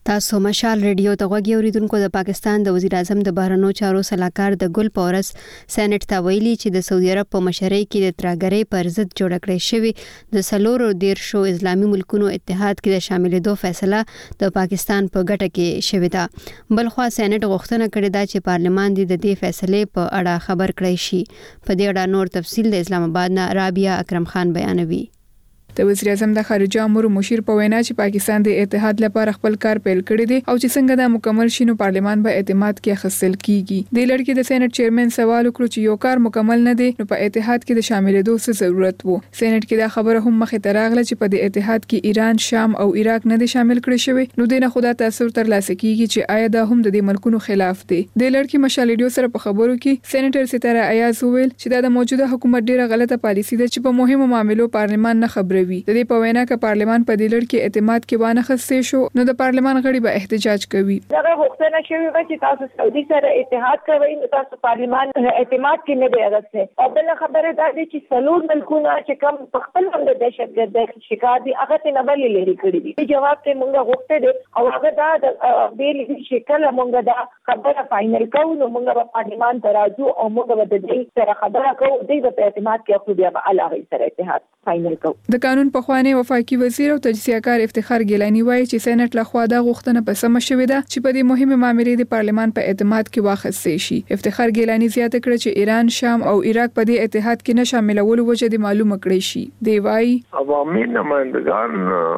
تاسو مشال ریډیو ته غوږی اوریدونکو. د پاکستان د وزیر اعظم د بهرنیو چارو صلاحکار د ګل پورس سېنات ته ویلي چې د سعودي عرب په مشرۍ کې د ترهګرۍ پر ضد جوړ کړی شوی د سلورو دیرشو اسلامي ملکونو اتحاد کې د شاملېدو فیصله د پاکستان په ګټه کې شوې ده. بلخوا سېنات غوښتنه کړې ده چې پارلمان د دې فیصلې په اړه خبر کړی شي. په دې اړه نور تفصیل د اسلام آباد نه رابعه اکرم خان بیانوي. د وزیر اعظم د خارجه امور مشیر په وینا چې پاکستان د اتحاد لپاره خپل کار پیل کړی دی او چې څنګه دا مکمل شي نو پارلمان به اعتماد کې اخیستل کیږي. د لړ کې د سېنات چیرمن سوال وکړ چې یو کار مکمل نه دی نو په اتحاد کې د شاملېدو څه ضرورت وو. سېنات کې دا خبره هم مخې ته راغله چې په دې اتحاد کې ایران، شام او عراق نه دي شامل کړي شوی نو دینه خدا تاثیر تر لاسه کیږي چې آیا دا هم د دې ملکونو خلاف دی. د لړ کې مشال ریډیو سره په خبرو کې سېنیټر ستاره ایاز وویل چې دا د موجوده حکومت ډیره غلطه پالیسی ده چې په مهمو معاملو پارلمان نه خبروي. د دې په وینا که پارلمان په دې لړ کې اعتماد کې وانه خسته شو نو د پارلمان غړي به احتجاج کوي. دا غوښتنه شوی و چې تاسو سعودي سره اتحاد کوئ نو تاسو پارلمان اعتماد کې نه دی راغسته. او بل خبره دا ده چې سلور ملکونه چې کوم په خپل هم د دهشتګردۍ شکار دي هغه ته نه بلې لري کړی دي. جواب ته مونږ غوښته دي او هغه دا د بیل شکل مونږ دا خبره فائنل کوو نو مونږ په پارلمان ته راځو او مونږ به د دې سره خبره کوو دوی په اعتماد کې خو بیا به علاوه سره اتحاد فائنل کوو. د قانون په خوانه وفاقي وزیر او تجزیه کار افتخار ګیلانی وایي چې سېنات له خوا دا غوښتنه په سم شوې ده چې په دې مهمه معاملې د پارلمان په اعتماد کې واخیستل شي. افتخار ګیلانی زیاته کړ چې ایران، شام او عراق په دې اتحاد کې نه شاملول وجه د معلومه کړی شي. دی وایي عوامي نمائندگان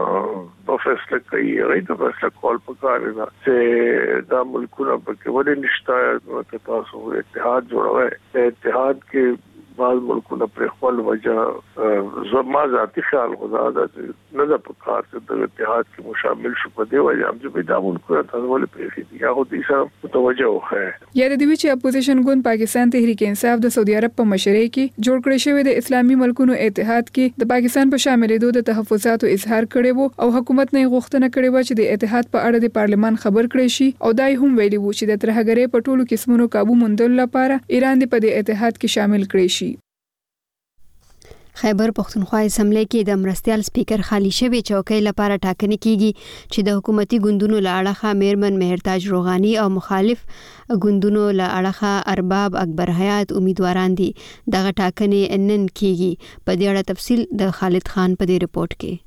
په فیصله کوي غوړي د فیصله کول پکاره ده چې دا ملکونه په کې ولې نشته نو تاسو اتحاد جوړوي. اتحاد کې بعض ملکونه پر خپل وجه زما ذاتی خیال غوښا ده نه د پکار چې د اتحاد کې مشامل شو په دی وجه هم چې دا ملکونه تاسو ولې پېښې دي هغه دې سره متوجه وخه. یا د دې چې اپوزیشن ګوند پاکستان تحریک انصاف د سعودي عرب په مشرۍ کې جوړ کړی شوی د اسلامي ملکونو اتحاد کې د پاکستان په شاملېدو د تحفظاتو اظهار کړی وو او حکومت نه غوښتنه کړې و چې د اتحاد په اړه د پارلمان خبر کړی شي او دای هم ویلي وو چې د ترهګرۍ په ټولو قسمونو قابو موندلو لپاره ایران د په دې اتحاد کې شامل کړي شي. خیبر پښتونخوا اسمبلی کې د مرستيال سپیکر خالی شوی چوکۍ لپاره ټاکنې کیږي چې د حکومتي ګوندونو له اړخه میرمن مهرتاج روغانی او مخالف ګوندونو له اړخه ارباب اکبر حیات امیدواران دي. دغه ټاکنې نن کیږي. په دې اړه تفصیل د خالد خان په دې رپورت کې.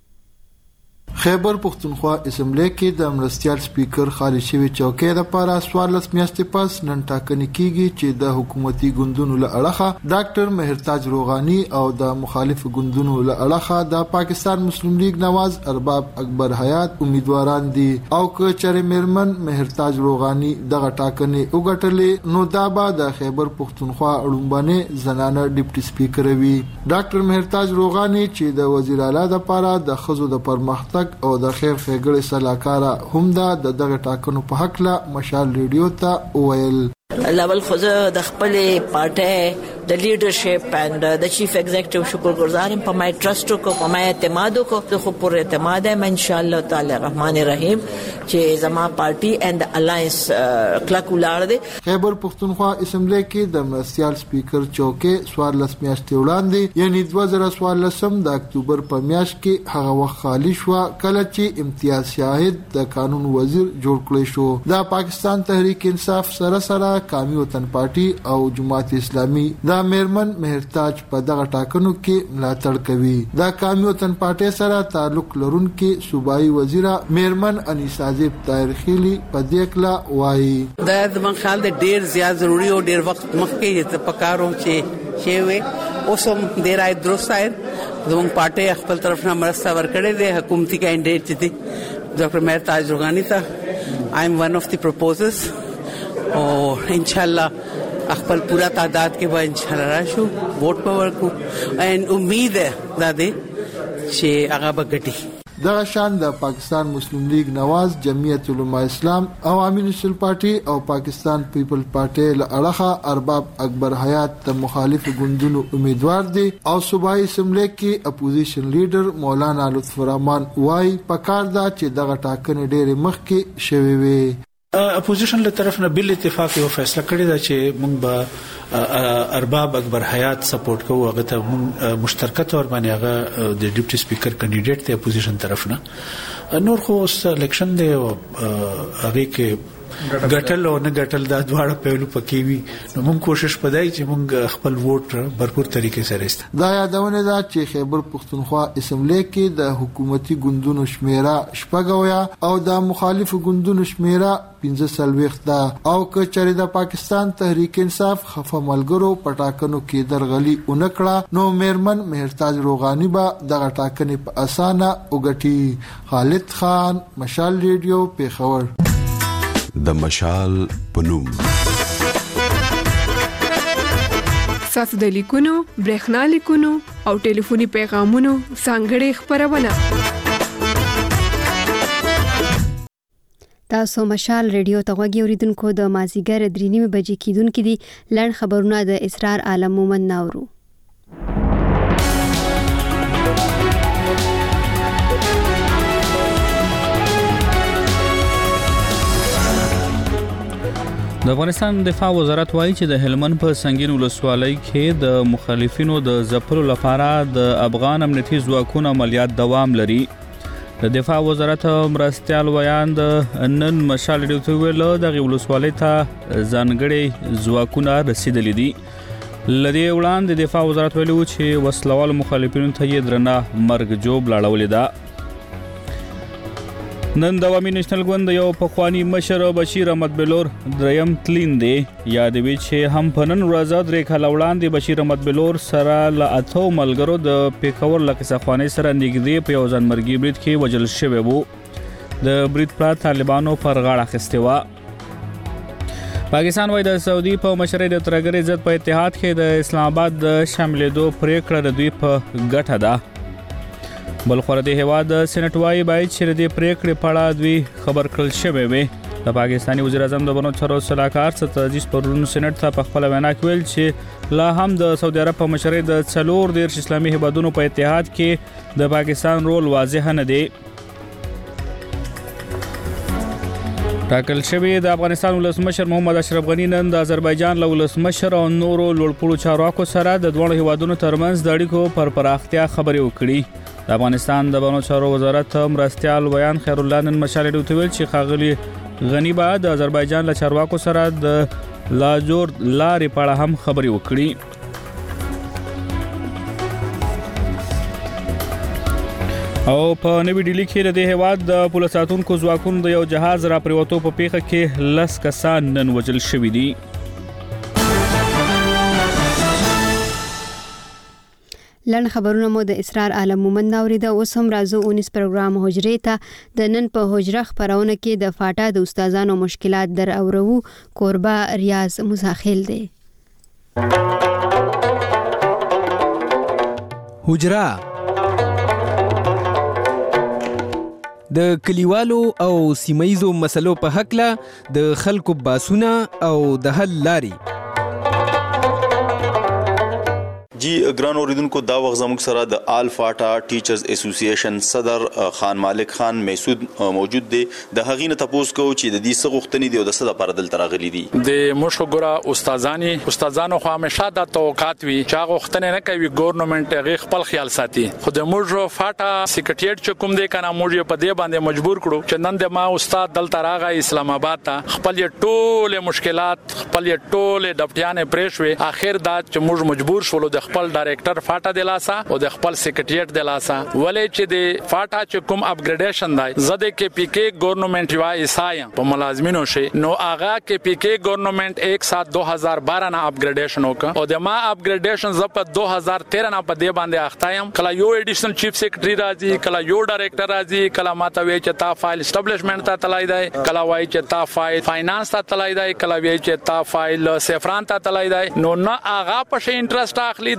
خیبر پختونخوا اسمبلی کې د مرستيال سپیکر خالی شوی چوکۍ لپاره سوالس میاشتې پس نن ټاکنې کیږي چې د حکومتي ګوندونو له اړخه ډاکټر مهرتاج روغانی او د مخالف ګوندونو له اړخه د پاکستان مسلم لیگ نواز ارباب اکبر حیات امیدواران دي. او که چېرې میرمن مهرتاج روغانی دغه ټاکنې وګټلې نو دا به د خیبر پختونخوا اړومبنه زنانه ډیپټي سپیکر وي. ډاکټر مهرتاج روغانی چې د وزیر اعلی لپاره د خزو د پرمختګ او د خیر ښېګړې صلاحکار هم دا د دغه ټاکنو په حق له مشال ریډیو ته ویل. لول خو د خپل پارټي د لیډرشپ اند د چیف ایگزیکټیو شکرګزار یم په مای ټرست کو په مای اعتماد کو د خو پر اعتماد یم ان شاء الله تعالی الرحمن الرحیم چې زما پارټي اند الاینس کلک ولار دي. خیبر پختونخوا اسمبلی کې د مرستيال سپیکر چوکۍ سوالس میاشتې وړاندې یعنی دوه زره څوارلسم د اکتوبر په میاشت کې هغه وخت خالی شو کله چې امتیاز شاهد د قانون وزیر جوړ کړی شو. د پاکستان تحریک انصاف سره سره قومي وطن پارټي او جماعت اسلامي د میرمن مهرتاج په دغه ټاکنو کې ملاتړ کوي. د قومي وطن پارټي سره تعلق لرونکي صوبایي وزیره میرمن انیسا زیب تاریخي په دې کلا وایي دا د من خیال د ډیر زیات ضروری او ډیر وخت مخکې ته پکارو چې شی وي اوسم ډیر آی درست آی زموږ پارټي خپل طرف نه مرسته ورکړې ده حکومتي کینډیډیټ چې دي ډاکټر مهرتاج روغانی ته آی ایم ون اف دی پروپوزرز او انشاءالله خپل پورا تعداد کې به انشاءالله راشو ووټ په ورکو ان امید ده دا دې چې هغه به ګټي. دغه شان د پاکستان مسلم لیگ نواز جمعیت علماء اسلام عوامي نېشنل پارټي او پاکستان پیپل پارټي له اړخه ارباب اکبر حیات د مخالف ګوندونو امیدوار دي او صوبایي اسمبلی کې اپوزیشن لیډر مولانا لطف الرحمن وای پکار دا چې دغه ټاکنې ډېر مخکې شوي وي. اپوزیشن له طرف نه بل اتفاق یو فیصله کړی دا چې موږ به ارباب اکبر حیات سپورټ کوو هغه ته موږ مشترکه تور باندې هغه د ډیپټي سپیکر کینډیډیټ ته اپوزیشن طرف نه نور خو سلیکشن دی هغه کې ګټل او نه ګټل دا دواړه پهلو پکې وي نو موږ کوشش پدای چې موږ خپل ووټ برپور طریقې سره است دا یادونه ده چې خیبر پختونخوا اسمبلی کې د حکومتي ګوندونو شمیره شپږویا او د مخالفو ګوندونو شمیره پنځه سلويخت ده او که چېرې د پاکستان تحریک انصاف خفه ملګرو پټاکنو کې درغلي اونکړه نو میرمن مهرتاج روغانی به د ټاکنې په اسانه وګټي. خالد خان، مشال ریډیو، پیښور. د مشال پنوم ساس د لیکونو برېښنا لیکونو او ټلیفوني پیغامونو څنګه خبرونه تاسو مشال ریډیو ته غوږی اوریدونکو د مازیګر درې نیمه بجې کیدونکو دي لړ خبرونه د اسرار عالم مومن ناورو. د افغانستان دفاع وزارت وایي چې د هلمند په سنگین ولسوالۍ کې د مخالفینو د ځپلو لپاره د افغان امنیتي ځواکونو عملیات دوام لري. د دفاع وزارت مرستیال ویان د نن مشال ډیو ته ویل د ولسوالۍ ته ځانګړي ځواکونه رسیدلي دي. لدی وړاندې د دفاع وزارت ویلو چې وسلوال مخالفینو ته یې درنه مرګ جوړ لاړولې ده. نن د عوامي نېشنل ګوند یو پخوانی مشر بشیر احمد بلور دریم تلین دی یادوي چې هم په نن ورځ درې کاله وړاندې بشیر احمد بلور سره له اتو ملګرو د پیښور له قصخوانۍ سره نږدې په یو ځانمرګي برید کې وژل شوی وو. د برید پر طالبانو پر غاړه اخیستې وه. پاکستان وايي د سعودي په مشرۍ د ترګرې ضد په اتحاد کې د اسلام آباد د شاملېدو پریکړه د دوی په ګټه ده. بل خو د هیواد سېنات وايي باید چې د پریکړې په اړه دوی خبر کړل شوی وي. د پاکستاني وزیر اعظم د بنو چارو صلاحکار ستاسو پرون سېنات ته په خپل وینا کې ویل چې لا هم د سعودي عرب په مشرۍ د څلور دیرش اسلامي هیوادونو په اتحاد کې د پاکستان رول واضح نه دی. ټاکل شوی د افغانستان ولسمشر محمد اشرف غنی نن د آذربایجان له ولسمشر او نورو لوړپوړو چارواکو سره د دوه هیوادونو ترمنځ د اړیکو پر پراختیا خبرې وکړي. د افغانستان د بنو چارو وزارت مرستیال ویان خیر الله نن مشال ډیو ته ویل چې خاغلی غنی بعد د آذربایجان له چارواکو سره د لاجور لارې په اړه هم خبرې وکړي. او په نوی ډیلی کې د هیواد د پولیس ساتونکو ځواکونو د یو جهاز را پریوتو په پیښه کې لس کسان نن وژل شوي دي. لن خبرونه مو د اسرار عالم مومن ناوریده. اوس هم راځو اونیس پروګرام حجرې ته. د نن په حجره خبرونه کې د فاټا د استادانو مشکلات در اورو. کوربه ریاض مزاخیل دی. حجره د کلیوالو او سیمایزو مسلو په حق له د خلکو باسونه او د حل لاري. جی ګران اوریدونکو دا وخت زموږ سره د آل فاټا ټیچرز اسوسییشن صدر خان مالک خان میسود موجود دی. د هغې نه تاسو کو چې د دې څه غوښتنې دي او د څه لپاره دلته راغلي دي. د مشګورا استادانی استادانو خو همیشه د توقعات وی چې غوښتنې نه کوي ګورنمنت هغه خپل خیال ساتي. خو د موږ فاټا سیکریټریټ چې کوم دی کنه موږ په دې باندې مجبور کړو چې نن د ما استاد دلته راغی اسلام آباد ته خپل ټول مشکلات خپل ټول ډپټیان پریښوي. اخر دا چې موږ مجبور شولو د خپل ډایریکټر فاټا د لاسا او د خپل سیکریټریټ د لاسا ولې چې د فاټا چې کوم اپګریډیشن دی زده کې پی کې ګورنمنت وای اسایم په ملازمینو شي نو آغا کې پی کې ګورنمنت एक सात दो हज़ार बारह نه اپګریډیشن وکړ او د ما اپګریډیشن ز په दो हज़ार तेरह نه په دې باندې اختایم کله یو ایډیشنل چیف سیکریټری راځي کله یو ډایریکټر راځي کله ماته وی چې تا فایل اسټابلیشمنت ته تلای دی کله وای چې تا فایل فاینانس ته تلای دی کله وی چې تا فایل سفران ته تلای دی نو نه آغا په شي انټرست اخلي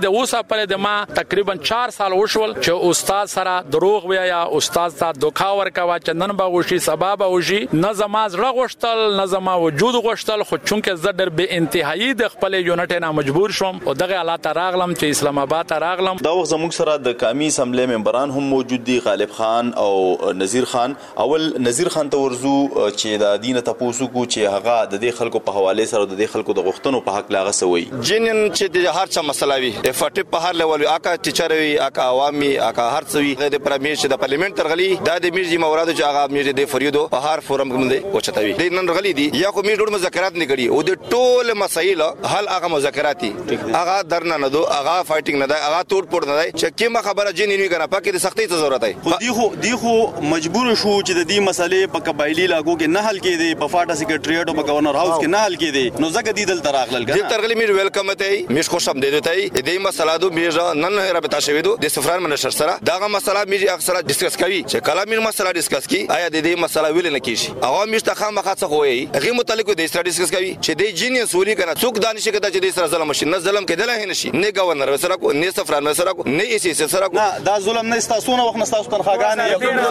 د اوسه پر د ما تقریبا چار سال وشول چې استاد سره دروغ ویا یا استاد ته دوکا ورکوا چندن با وشي سبب وشي نه زما زړه غوښتل نه زما وجود غوښتل خو چونکه زه در به انتهایی د خپل یونټ نه مجبور شوم او دغه حالات راغلم چې اسلام آباد راغلم. دا وخت زموږ سره د قومي اسمبلی ممبران هم موجود دي، غالب خان او نذیر خان. اول نذیر خان ته ورزو چې د دینه تاسو کو چې هغه د دې خلکو په حواله سره د دې خلکو د غوښتنو په حق لاغه سوي جنن چې د هر څه مسله وي افټ په هر لیول اکا ټیچر وي اکا عوامي اکا هر څه وي د پرمیش د پارلیمنت ترغلي د د میرزي مورادو چې هغه میرزي د فریدو په هر فورم کې وچتوي د نن رغلي دي یا کوم ډول مذاکرات نه کړي او د ټول مسایل حل هغه مذاکراتي هغه درنه نه دو هغه فایټینګ نه دی هغه توړ پوړ نه دی چې کیمه خبره جنن وي کنه پکې د سختۍ ته ضرورت دی. خو دی خو دی خو مجبور شو چې د دې مسلې په قبایلی لاګو کې نه حل کېدی، په فاټا سیکریټریټ او په گورنر هاوس کې نه حل کېدی، نو زګ دی دل تراغلل کنه د ترغلی میر ویلکم ته میش خوشم دی دی دې مسله دو میر نن رابطه شوی دو د سفران منشر سره داغه مسله میر اکثره ډیسکس کوي چې کله میر مسله ډیسکس کی آیا د دې مسله ویل نه کیږي او میر ته خامہ خاصه وایي هغه متعلق د سره ډیسکس کوي چې د جینیس ولي کنه څوک دانش کده چې د سره ظلم شي نه ظلم کېدل نه نشي نه گورنر سره کو نه سفران سره کو نه ای سی سره کو نه دا ظلم نه تاسو نه وخت تاسو تنخواګان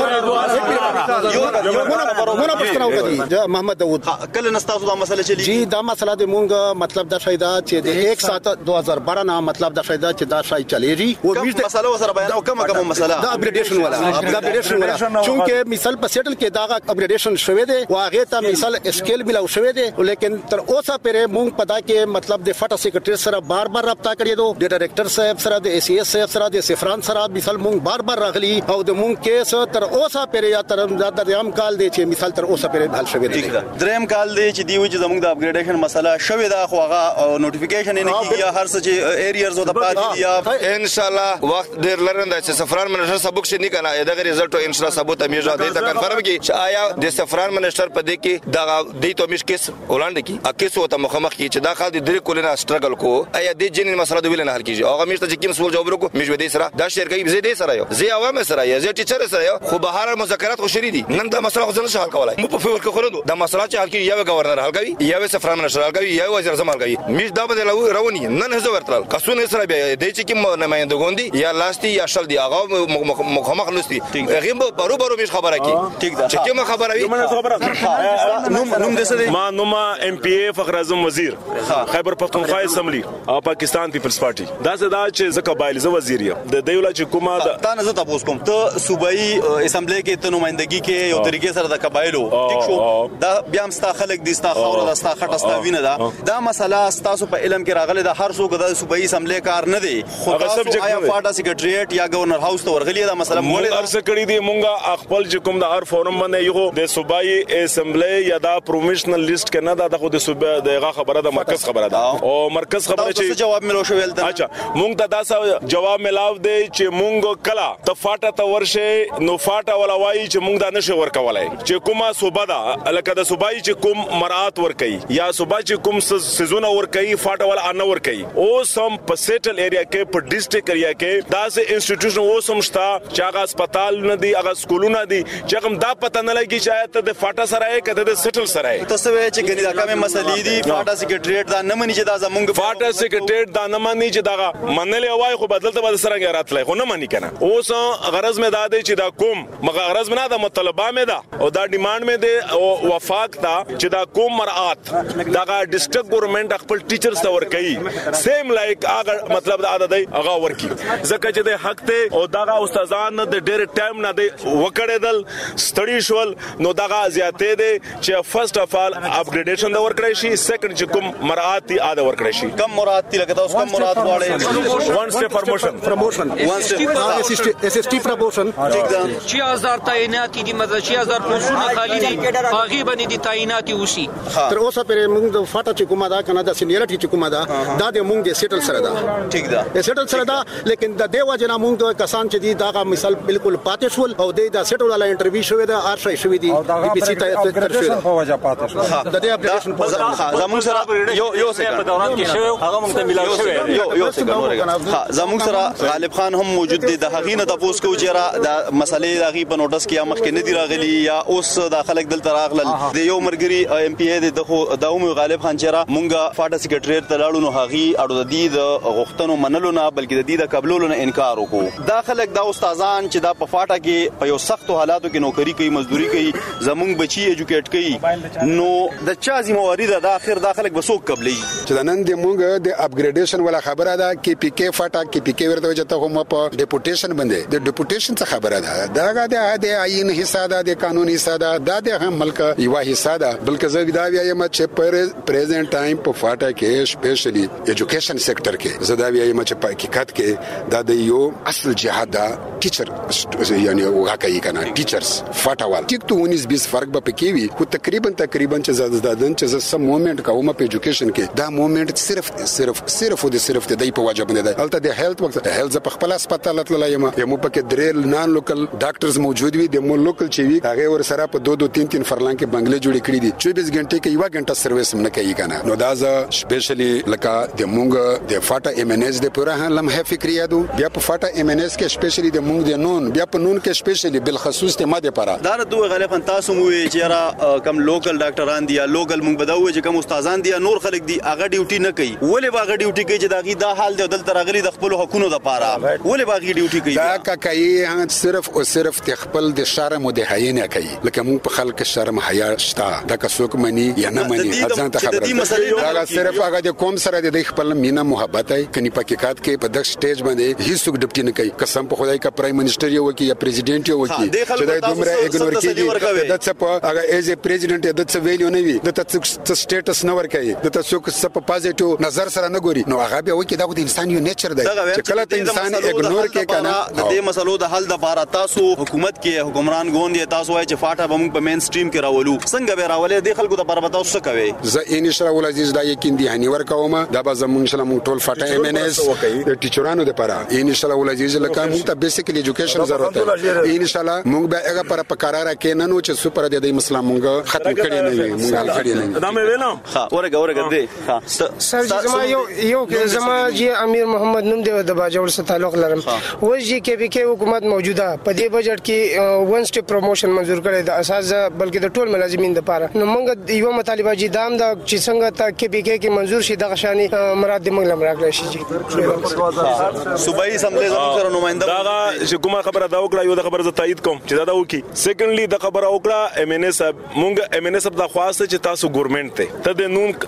یو مونږ پښتنو کدي محمد داوود کله نستاسو دا مسله چلی جی دا مسله د مونږ مطلب دا شایدا چې د یک سات دو هزار بارہ نه مطلب دا شایدا چې دا شای چلیږي او کوم مسله وسره بیان او کومه کومه مسله دا اپګریډیشن والا دا اپګریډیشن والا چونکه مثال په سیټل کې دا اپګریډیشن شوه دی او هغه ته مثال اسکیل بلا شوه دی لیکن تر اوسه پرې مونږ پتا کې مطلب د فټا سیکریټری سره بار بار رابطه کړی دو د ډایریکټر صاحب سره د ای سی ایس صاحب سره د سفران سره مثال مونږ بار بار راغلی او د مونږ کیس تر اوسه پرې یا تر د دریم کال دی چې مثال تر اوسه پرې حل شوه دی دریم کال دی چې دی و چې زموږ د اپګریډیشن مسله شوه دا خو هغه نوټیفیکیشن نه کیږي هر څه چې ایریرز او د پاتې یا ان شاء الله وخت ډیر لرنده چې سفران منشر سبق شي نه کنه دغه ریزلټ ان شاء الله ثبوت امیجا دې ته کنفرم کی چې آیا د سفران منشر په دې کې دا د تومیش کیس ولاند کی اکیس او ته مخامخ کی چې دا خال د درې کولنا سټرګل کو آیا د جنین مسله د ویل نه حل کیږي هغه میشته چې کوم سوال جواب ورکو میش ودی سره دا شیر کوي زه دې سره یو زه عوام سره یو زه ټیچر سره یو خو بهر مذاکرات خو شری دي نن دا مسله خو ځل حل کولای مو په فور کې خلندو دا مسله چې حل کی یا گورنر حل کوي یا سفران منشر حل کوي یا وزیر اعظم حل کوي میش دا بدل رواني نن هزه ورتل کسونه سره بیا د چې کوم نمائندګون دي یا لاستی یا شل دی هغه مخامخ لستی هغه په پرو پرو میش خبره کی ټیک ده چې کوم خبره وي نوم نوم دسه ما نوم ام پی ای فخر اعظم وزیر خیبر پختونخوا اسمبلی او پاکستان پیپلز پارټي دا زدا چې زکه بایل ز وزیر یم د دیولا چې کومه دا نه زه تاسو کوم ته صوبایي اسمبلی کې ته نمائندګي کې یو طریقې سره د قبایلو ټیک شو دا بیا هم ستا خلک دي ستا خوره دا ستا خټه ستا وینه دا دا مسله تاسو په علم کې راغله د هر څوک د صوبایي اسمبلی کار نه دی خو تاسو آیا فاټا سیکریټریټ یا گورنر هاوس ته ورغلی دا مسله مولې ارسه کړی دی مونږه خپل چې کوم د هر فورم باندې یو د صوبایي اسمبلی یا دا پروموشنل لیست کې نه دا د خو د صوبه دغه خبره د مرکز خبره ده او مرکز خبره چې جواب ملو شو ولته اچھا مونږ ته دا جواب ملاو دی چې مونږ کلا ته فاټا ته ورشه نو فاټا ولا وای چې مونږ دا نشه ورکولای چې کومه صوبه ده الکه د صوبایي چې کوم مرات ور کوي یا صوبایي چې کوم سيزونه ور کوي فاټا ولا ان ور کوي او سم په سیټل ایریا کې په ډیسټریکټ ایریا کې دا سه انسټیټیوشن او سم شتا چې هغه هسپتال نه دی هغه سکولونه دي چې کوم دا پته نه لګي چې آیا ته د فاټا سره یې کده د سیټل سره یې تاسو وایي چې ګنې دا کومه مسلې دي فاټا سیکریټریټ دا نه مني چې دا زمونږ فاټا سیکریټریټ دا نه مني چې دا منلې وای خو بدلته به سره راتلای خو نه مني کنه اوس غرض مې دا دی چې دا کوم مغه غرض مې نه دا مطالبه مې دا او دا ډیماند مې دی او وفاق دا چې دا کوم مرات دا ډیسټریکټ ګورنمنت خپل ټیچرز ته ور کوي سیم لایک هغه مطلب دا دی هغه ور کوي ځکه چې د حق ته او دا استادان د ډېر ټایم نه دی وکړېدل ستړي شول نو دا زیاتې دی چې فرست اف ال اپګریډیشن دا ور کړی شي سیکنډ چې کوم مرات دی اده ور کړی شي کم مرات دی لکه تاسو کم مرات واړې ون سټیپ پروموشن پروموشن ون سټیپ ایس اس ټی پروموشن ٹھیک ده छह हज़ार تعیناتی دي مزه छह हज़ार پوسټونه خالی دي هغه باندې دي تعیناتی وشي تر اوسه پرې موږ د فاټا چې کومه دا کنه د سینیریټي چې کومه دا دا د موږ د سیټل سره دا ٹھیک ده سیټل سره دا لیکن د دیوا جنا موږ د کسان چې دي دا مثال بالکل پاتې شول او د سیټل والا انټرویو شوی دا ار شي شوی دي بي بي سي ته تر شوی په وجه پاتې شو د دې اپلیکیشن په زموږ سره یو یو سکند په دوران کې شوی هغه موږ ته ملاو شوی یو یو سکند ها زموږ سره غالب خان هم موجود دي د هغې نه تاسو کو چیرې د مسلې د هغې په نوټس کې مخ کې نه دی راغلي یا اوس د خلک دلته راغلل د یو مرګري ام پی ای د د عمر غالب خان چیرې مونږه فاټا سیکریټریټ ته لاړو نو هغې اړو د دې د غوښتنو منلو نه بلکې د دې د قبولولو نه انکار وکړو. دا خلک دا استادان چې دا په فاټا کې په یو سختو حالاتو کې نوکری کوي مزدوري کوي زمونږ بچي ایجوکیټ کوي نو د چا ذمہواری ده د اخر دا خلک بسوک قبلي چې نن د مونږ د اپګریډیشن ولا خبره ده کې پی کې فاټا کې پی کې ورته وجته هم په ډیپوټیشن باندې د ډیپوټیشن څخه خبره ده دا د آئین حصہ ده د قانون حصہ ده دا د هم ملک یو حصہ ده بلکې زه دا وایم چې پر پریزنٹ ټایم په فاټا کې سپیشلی ایجوکیشن سېکټر کې زه دا وایم چې په حقیقت کې دا د یو اصل جهاد ده ټیچر یعنی واقعي کنه ټیچرز فاټا وال ټیک ته ونیس بیس فرق به پکې وي خو تقریبا تقریبا چې زاد زادن چې سم مومنت کومه په ایجوکیشن کې دا مومنت صرف صرف صرف د صرف د دی په واجب نه ده البته د هیلث وخت هیلث په خپل هسپتال تللای ما یمو پکې درېل نان لوکل ډاکټرز موجود وي د مو لوکل چې وي هغه ور سره په دوه دوه تین تین فرلان کې بنگلې جوړې کړې دي چوبیس غنټې کې یو غنټه سرویس نه کوي کنه نو دا ز سپیشلی لکه د مونږ د فاټا ایم ان ایس د پوره لمحه فکریه دو بیا په فاټا ایم ان ایس کې سپیشلی د مونږ د نون بیا په نون کې سپیشلی بل خصوص ته ماده پره دا دوه غالبا تاسو مو چې را کم لوکل ډاکټران دي یا لوکل مونږ بداوي چې کوم استادان دي نور خلک دي هغه ډیوټي نه کوي ولې باغ ډیوټي کوي چې داغي دا حال دی دلته راغلي د خپل حقوقو د پاره ولې باغ ډیوټي کوي دا کا کوي صرف او صرف د خپل د شرم او د حیا نه کوي لکه مونږ په خلک شرم حیا شتا دا که څوک مني یا نه مني ځان ته خبره دا صرف هغه د قوم سره د خپل مینا محبت ہے کني په حقیقت کې په دغه سټیج باندې هیڅ ډیوټي نه کوي قسم په خدای کا پرایم منسٹر یو کی یا پریزیډنټ یو کی چې دا دومره اګنور کیږي د څه په هغه ایز ا پریزیډنټ د څه ویلیو نه وي د څه سټیټس نه ور کوي د څه څه په پازیټیو نظر سره نه ګوري نو هغه به وکی دا د انسان یو نیچر دی چې کله ته انسان اګنور کې کنه د دې مسلو د حل د بار تاسو حکومت کې حکمران ګوند تاسو وای چې فاټا به موږ په مین سټریم کې راولو څنګه به راولې د خلکو د پربتاو څه کوي زه ان شاء الله العزیز دا یقین دی هني ور کوم دا به زمون ان شاء الله موږ ټول فاټا ایم ان ایس د ټیچرانو د پاره ان شاء الله العزیز لکه موږ ته بیسیکلی ایجوکیشن ضرورت دی ان شاء الله موږ به هغه پر پکارا کې نه نو چې سپر د دې مسله موږ ختم کړی نه وي موږ حل کړی نه دا مې ویلم ها ورګه ورګه دی ها سر زما یو یو کې زما جی امیر محمد نوم دی د باجوړ سره تعلق لرم و جی کې به کې حکومت موجوده په دې بجټ کې ون سټیپ پروموشن منزور کړی د اساس بلکې د ټول ملازمین لپاره نو موږ یو مطالبه جی دام د چې څنګه ته کې به کې منزور شي د غشاني مراد د موږ لمراغلی شي جی صوبایي اسمبلی زموږ سره نمائنده دا چې کومه خبره دا وکړه یو د خبره ز تایید کوم چې دا دا وکی سیکنډلی د خبره وکړه ایم ان ایس موږ ایم ان ایس د خواسته چې تاسو ګورنمنت ته ته د نون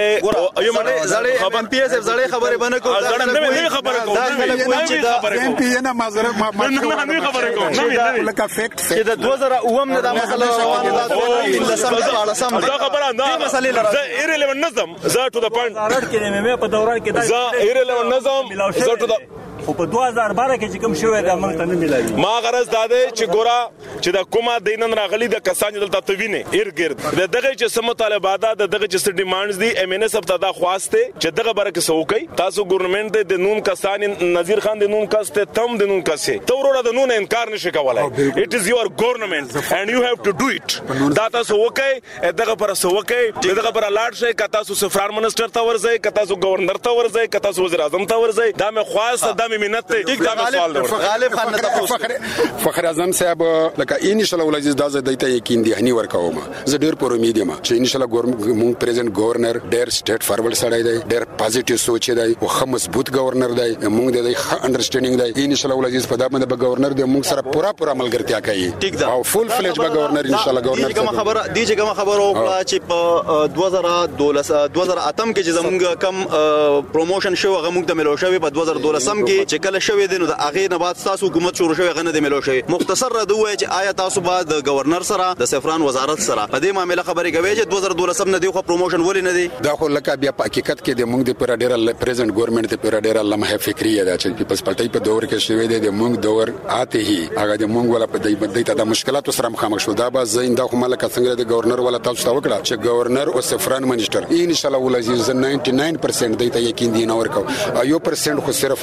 غړې ایو زړې ایم پی ایس زړې خبره باندې کو دا نه خبره کوم دا خلک وایي چې دا ایم پی نه معذرت ما نه خبره کوم لکه فیکټ چې د دوه زره اووه نه دا مسله روانه ده د سم د سم دا خبره نه مسلې لري زه ایرلیون نظم زه ټو د پوینټ زړه کې مې په دوران کې دا زه ایرلیون نظم زه ټو د خو په دوه هزار بارہ کې چې کوم شوی دا موږ ته نه ملایي ما غرض دا دی چې ګورا چې د کومه دینن راغلي د کسان دلته توینه ایرګرد د دغه چې سم طالبات د دغه چې ډیمانډز دي ایم ان ایس اب ته دا خواسته چې دغه برکه سوکي تاسو ګورنمنت د نون کسان نذیر خان د نون کاسته تم د نون کاسه ته ورور د نون انکار نشي کولای اټ از یور ګورنمنت اینڈ یو هاف ټو ډو اټ دا تاسو وکي دغه پر سوکي دغه پر لاړ شي کتا تاسو سفران منسٹر ته ورځي کتا تاسو گورنر ته ورځي کتا تاسو وزیر اعظم ته ورځي دا مې خواسته دا مې منت ټیک دا مې سوال دی غالب خان ته تاسو فخر اعظم صاحب لکه ان شاء الله العزیز دا زه دایته یقین دی هني ورکوم زه ډیر پر امید یم چې ان شاء الله ګورنمنت پریزیډنت گورنر ډیر سټیټ فارورډ سړی دی ډیر پازیټیو سوچ دی او خه مضبوط گورنر دی موږ د دې ښه انډرستانډینګ دی ان شاء الله العزیز په دا باندې به گورنر دی موږ سره پورا پورا عملګرتیا کوي ټیک دا او فول فلیج به گورنر ان شاء الله گورنر کوم خبره دی چې کوم خبره وکړه چې په دوه زره دولس اتم کې چې زموږ کم پروموشن شو هغه موږ ته ملو شوی په دوه زره دولس کې چې کله شوی دی نو د هغه نه بعد تاسو حکومت شروع شوی غنه د ملو شوی مختصر رد وای چې آیا تاسو بعد گورنر سره د سفران وزارت سره په دې معاملې خبرې کوي چې دوه زره دولس نه دی خو پروموشن ولې نه دی دا خو لکه بیا په حقیقت کې د موږ د پیراډیرل پریزیډنت ګورنمنت د پیراډیرل لمحه فکریه ده چې په پلټۍ په دور کې شوی دی د موږ دور آتے هی هغه د موږ ولا په دې باندې ته د مشکلاتو سره مخامخ شو دا به زینده خو ملک څنګه د گورنر ولا تاسو ته وکړه چې گورنر او سفران منسٹر ان شاء الله العزیز ننانه ناین پرسنٹ دیته یقین دی نه ورکو یو پرسنٹ خو صرف هغه یو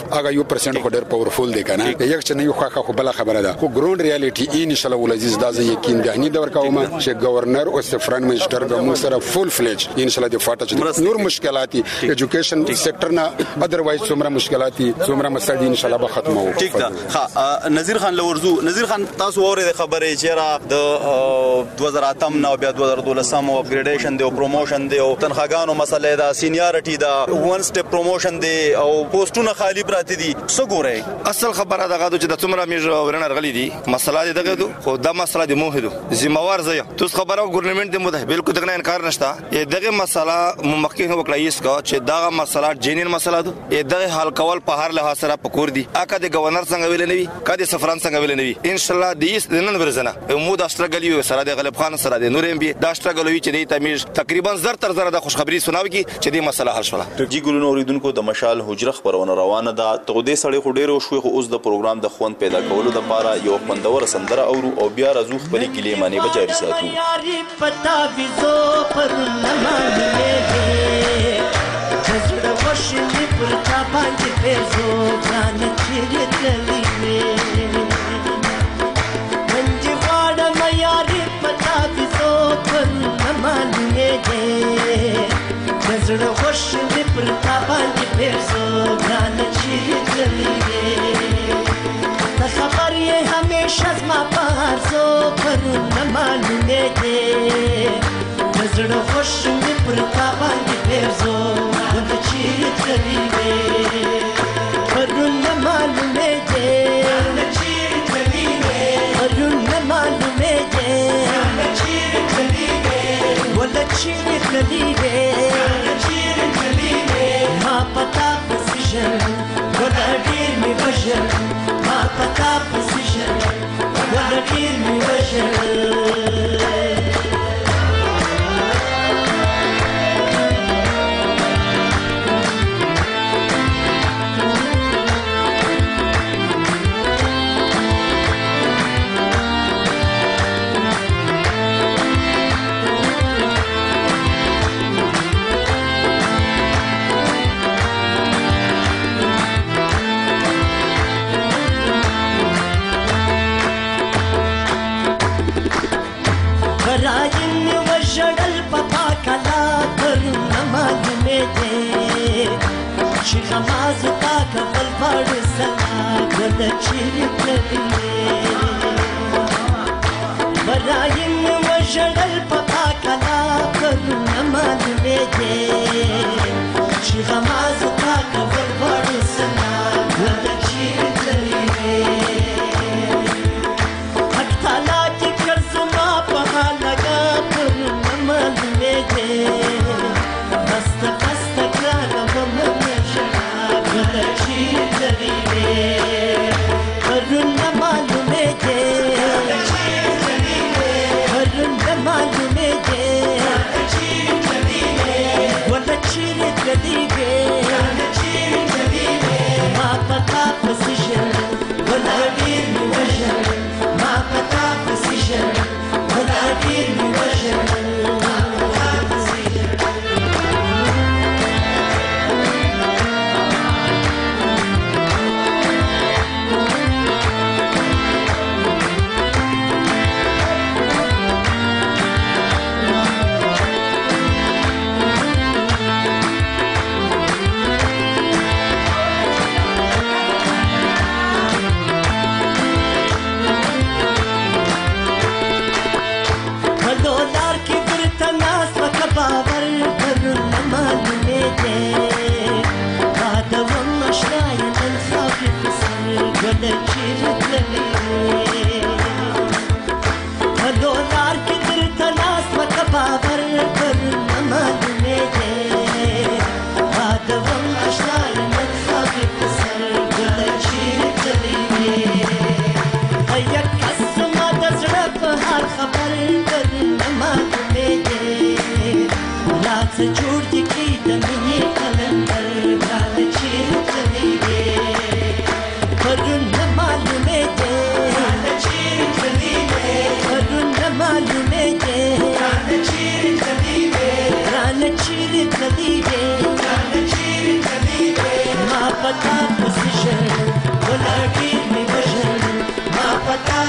هنډرډ پرسنټ خو ډېر پاورفول دی کنه یک چې نه یو خاخه خو بل خبره ده خو ګراوند ریالټي ان شاء الله ولعزیز دا زه یقین دهنی دور کوم چې گورنر او سفران منسٹر به موږ سره فول فلیج ان شاء الله د فاټه نور مشکلات ایجوکیشن سېکټر نه اذروایز څومره مشکلات څومره مسایل ان شاء الله به ختمو. ٹھیک ده. ها نذیر خان لورزو نذیر خان تاسو اورئ خبره چې را د دوه زره اتم نو بیا دوه زره دولسم او اپګریډیشن دی او پروموشن دی او تنخواګانو مسله ده سینیارټي ده ون سټپ پروموشن دی او پوسټونه خالی پراته دي څه ګورئ؟ اصل خبره دغه چې د څومره میژ ورنر غلي دي مسله دغه دو خو دا مسله د موهدو ذمہوار زه تاسو خبره ګورنمنت د مده بالکل دغه انکار نشته دغه مسله ممکن وکړای اس کا چې دا مسله جنین مسله ده دغه حل کول په هر لحاظ سره پکور دي اکه د گورنر څنګه ویل نه وي کدي سفران څنګه ویل نه وي ان شاء الله د نن ورځنه مو د استرګلی سره د غلب خان سره د نور ام بي د استرګلوي چې د تمیز تقریبا زر تر زر د خوشخبری سناوي کی چې د مسله حل شوه. جی ګلونو اوریدونکو د مشال حجره خبرونه روانه ده ته د سړی خو ډیرو شوي خو اوس د پروګرام د خوند پیدا کولو د لپاره یو خوندور سندره اورو او بیا راځو خپل ګلې معنی به جاری ساتو. یاري پتا وزو پر لمانه زړه وشلې پر تا باندې پېزو ځان چیرې تللی مې منځ غواړم یاري پتا وزو پر لمانه زړه وشلې پر تا باندې پېزو ځان چیرې تللی مې ته خبر یې همیشه زما په هرڅو پر لمانه زړه وشلې پر تا باندې پېزو چیرې تللی وې پرون نه معلومې دی چیرې تللی وې پرون نه معلومې دی چیرې تللی وې ولا چیرې تللی وې چیرې تللی وې ما پتا پسې ژړل ولا ډېر مې وژړل ما پتا پسې ژړل ولا ډېر مې وژړل. چې غماز تا کفل پړ سلا ګل چیرې تللی برایم وژړل پتا کلا کله معلومې دی چې غماز تا کفل پړ سلا ګل چیرې تللی حق تعالی چې کرزما په لګا پر معلومې دی بست بست ګرانه پرون نه معلومې دی پرون نه معلومې دی ولا چیرې تللی وې ما پتا پسې ژړل ولا ډېر مې وژړل ما پتا پسې ژړل ولا ډېر مې وژړل. جوړ دي کی د مینې کلندر ګال چیرې تللی وې پرون نه معلومې دی چیرې تللی وې پرون نه معلومې دی چیرې تللی وې رانه چیرې تللی وې چیرې تللی وې ما پتا پسې ژړل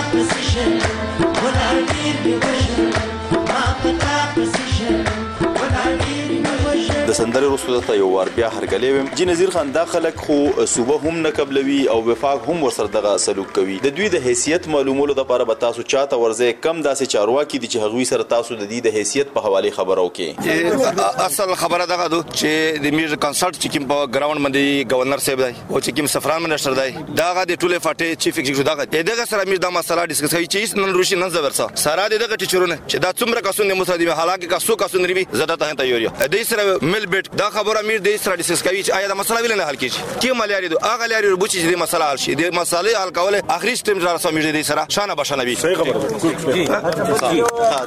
position when I need me vision my pata position when I need me vision د سندرې وروسته ته یو وار بیا هرګلې ویم جی نذیر خان دا خلک خو صوبه هم نه قبلوي او وفاق هم ورسره دغه سلوک کوي د دوی د حیثیت معلومولو لپاره به تاسو چاته ورځي کم داسې چارواکي دي چې هغوی سره تاسو د دې د حیثیت په حواله خبرو کې اصل خبره دغه ده چې د میوزیک کنسرت چې کوم په ګراوند باندې گورنر صاحب دی او چې کوم سفران منسٹر دی داغه د ټوله فاټه چیف ایگزیکټیو دغه دغه سره مې دا مسله ډیسکس کوي چې نن روشي نن زبرسا سره دغه ټیچرونه چې دا څومره کسونه مصادمه حالانکه کسو کسونه ری زده ته تیاری د سره مل بیت دا خبره مې د سره ډیسکس کوي چې آیا دا مسله ویل نه حل کیږي کې ملياري دو اغه لري بوچ چې د مسله حل شي د مسالې حل کول اخري سټیم را سمې دي سره شانه بشانه وي صحیح خبره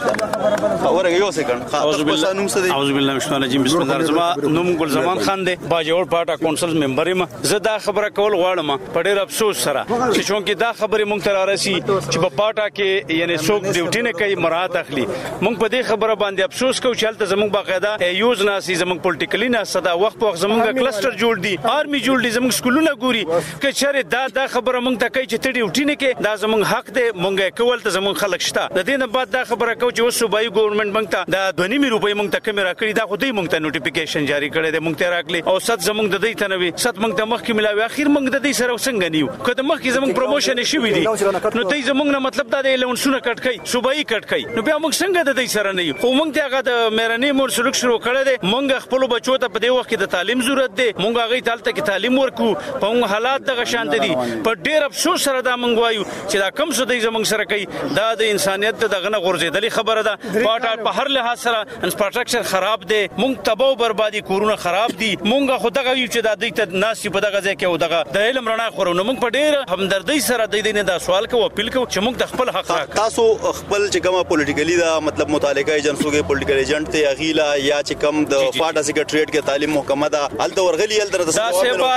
اورګه یو سکند اعوذ بالله اعوذ بالله من الشیطان الرجیم بسم الله الرحمن الرحیم نوم ګل زمان خان دی باجوړ پاټا کونسل ممبر یم زه دا خبره کول غواړم په ډېر افسوس سره چې چونکې دا خبره مونږ ته راسي چې په پاټا کې یعنی څوک ډیوټي نه کوي مراد اخلي مونږ په دې خبره باندې افسوس کوو چې هلته زموږ باقاعده یوز ناسي زموږ پولیټیکلی نه صدا وخت په وخت زموږ کلسټر جوړ دي آرمي جوړ دي زموږ سکولونه ګوري که چېرې دا دا خبره مونږ ته کوي چې ته ډیوټي نه کوي دا زموږ حق دی مونږ کول ته زموږ خلک شته د دې نه بعد دا خبره کوو چې اوس صوبایي ګورنمنت مونږ ته دا دوه نیمې روپۍ مونږ ته کمې راکړي دا خو دوی مونږ ته نوټیفیکیشن جاری کړی دی مونږ ته راکړي او صد زموږ د دې ته نه وي صد مونږ ته مخکې ملاوي اخر مونږ د دې سره څنګه نیو که د مخکې زموږ پروموشن شوي دي نو دوی زموږ نه مطلب دا دی لونسونه کټ کوي صوبایي کټ کوي نو بیا مونږ څنګه د دې سره نه یو خو مونږ ته هغه د مهرني مور سلوک شروع کړی دی مونږ خپل بچو ته په دې وخت کې د تعلیم ضرورت دی مونږ هغه ته تل کې تعلیم ورکو په موږ حالات دغه شانت دي په ډېر افسوس سره دا مونږ وایو چې دا کم څه دی زموږ سره کوي دا د انسانيت دغه نه غورځېدلې خبره ده پاټا په هر لحاظ سره انفراستراکچر خراب دی مونږ تباہ بربادي کورونه خراب دي مونږ خو دغه یو چې دا د ته ناسي په دغه ځای کې او دغه د علم رڼا خورونه مونږ په ډېر همدردۍ سره د دې نه دا سوال کوو اپیل کوو چې مونږ د خپل حق راک تاسو خپل چې کومه پولیټیکلی دا مطلب متعلقه ایجنسیو کې پولیټیکل ایجنټ ته اغیلا یا چې کوم د پاټا سیکریټریټ کې تعلیم محکمه ده الته ورغلی ال دا سبا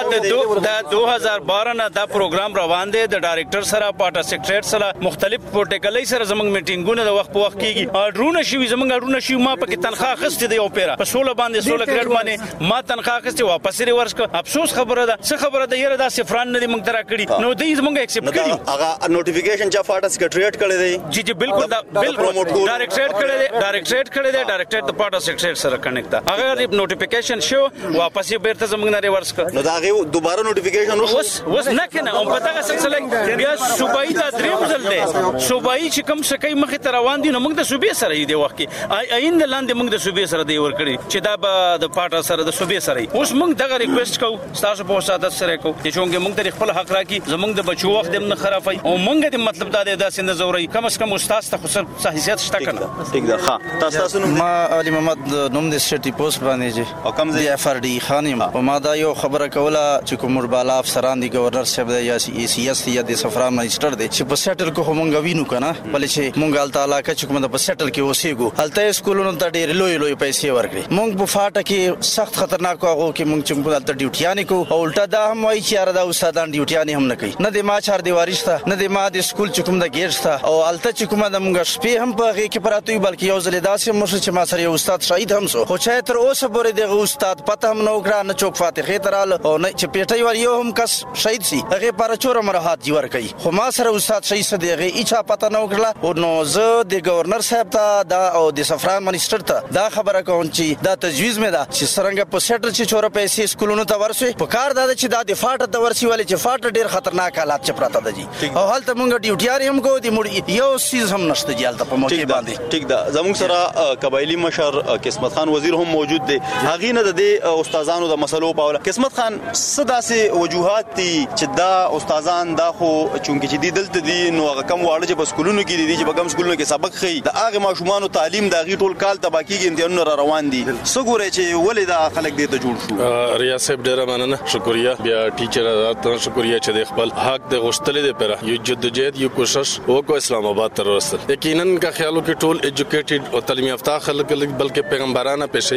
د دو هزار بارہ نه دا پروګرام روان دی د ډایریکټر سره پاټا سیکریټریټ سره مختلف پروتوکولي سره زموږ میټینګونه د وخت په وخت کېږي اډرونه شي زموږ اډرونه شي ما پکې تنخواه اخیستې دی اوپیرا په سولہ باندې سولہ ګریډ باندې ما تنخواه اخیستې واپس لري ورسک افسوس خبره ده څه خبره ده یره دا سفران نه دی موږ ترا کړی نو دوی زموږ ایکسپټ کړی هغه نوټیفیکیشن چې پاټا سیکریټریټ کړی دی جی جی بالکل دا بالکل ډایریکټریټ کړی دی ډایریکټریټ کړی دی ډایریکټریټ د پاټا سیکریټریټ سره کنیکټ ده هغه نوټیفیکیشن شو واپس یې بیرته زموږ نه ورسک نو دا غو دوباره نوټیفیکیشن اوس اوس نه کنه او په دغه سلسله بیا صوبایي دا دریم ځل دی صوبایي چې کوم څه کوي مخې ته روان دي نو موږ د صوبې سره دی وخت کې آیند لاندې موږ د صوبې سره دی ور کړی چې دا به د پاټا سره د صوبې سره اوس موږ دغه ریکوست کوو تاسو په سعادت سره کوو چې څنګه موږ د خپل حق راکې زموږ د بچو وخت هم نه خرابای او موږ د مطلب دا د داسې نه زوري کم از کم استاد ته خصوص حیثیت شته کنه ټیک ده ها تاسو تاسو ما علي محمد نوم د سټي پوسټ باندې جی او کوم ځای اف ار ډي خانم په ما دا یو خبره کوله چې کوم بالا افسران دي گورنر صاحب دی یا سی سی اس یا د سفران منسٹر دی چې په سیټل کو مونږ وینو کنه بلې چې مونږ الته علاقه چې کوم د په سیټل کې اوسېګو الته سکولونو ته ډېر لوی لوی پیسې ورکړي مونږ په فاټه کې سخت خطرناک هغه کې مونږ چې مونږ الته ډیوټیانې کو او الټا دا هم وایي چې یاره دا استادان ډیوټیانې هم نه کوي نه د ما چار دیواري شته نه د ما د سکول چې کوم د ګیر شته او الته چې کوم د مونږ شپې هم په هغې کې پراته وي بلکې یو ځل داسې مو چې ما سره یو استاد شهید هم شو خو چې تر اوسه پورې دغه استاد پته هم نه وکړه نه چوک فاتحې ته راله او نه چې پیټۍ ور یو هم کس شهید شي هغې پاره چوره مرهات جی ورکوي خو ما سره استاد شهید څه د هغې هېچا پته نه وکړله او نو زه د ګورنر صاحب ته دا او د سفران منسټر ته دا خبره کوم چې دا تجویز مې ده چې څرنګه په سیټل چې چوره پیسې سکولونو ته ورسوي په کار دا ده چې دا د فاټه ته ورسي ولې چې فاټه ډېر خطرناک حالات چې پراته ده جي او هلته مونږ ډیوټیانې هم کوو د موږ یو څیز هم نشته جي هلته په موقع باندې ټیک ده زموږ سره قبایلي مشر قسمت خان وزیر هم موجود دی هغې نه د دې استادانو د مسلو په اړه قسمت خان څه داسې وجوهات دي چې دا استادان دا خو چونکې چې دي دلته دي نو هغه کم واړه چې په سکولونو کې دي چې په کم سکولونو کې سبق ښیي د هغې ماشومانو تعلیم د هغې ټول کال تباه کېږي امتحانونه را روان دي څه ګورئ چې ولې دا خلک دې ته جوړ شو ریاض صاحب ډېره مننه شکریه بیا ټیچر آزاد ته شکریه چې د خپل حق د غوښتلې دپاره یو جدوجہد یو کوشش وکړو اسلام آباد ته راوستل یقینا کا خیالو کې ټول ایجوکیټډ او تعلیم یافته خلک بلکې پیغمبرانه پیشې خلک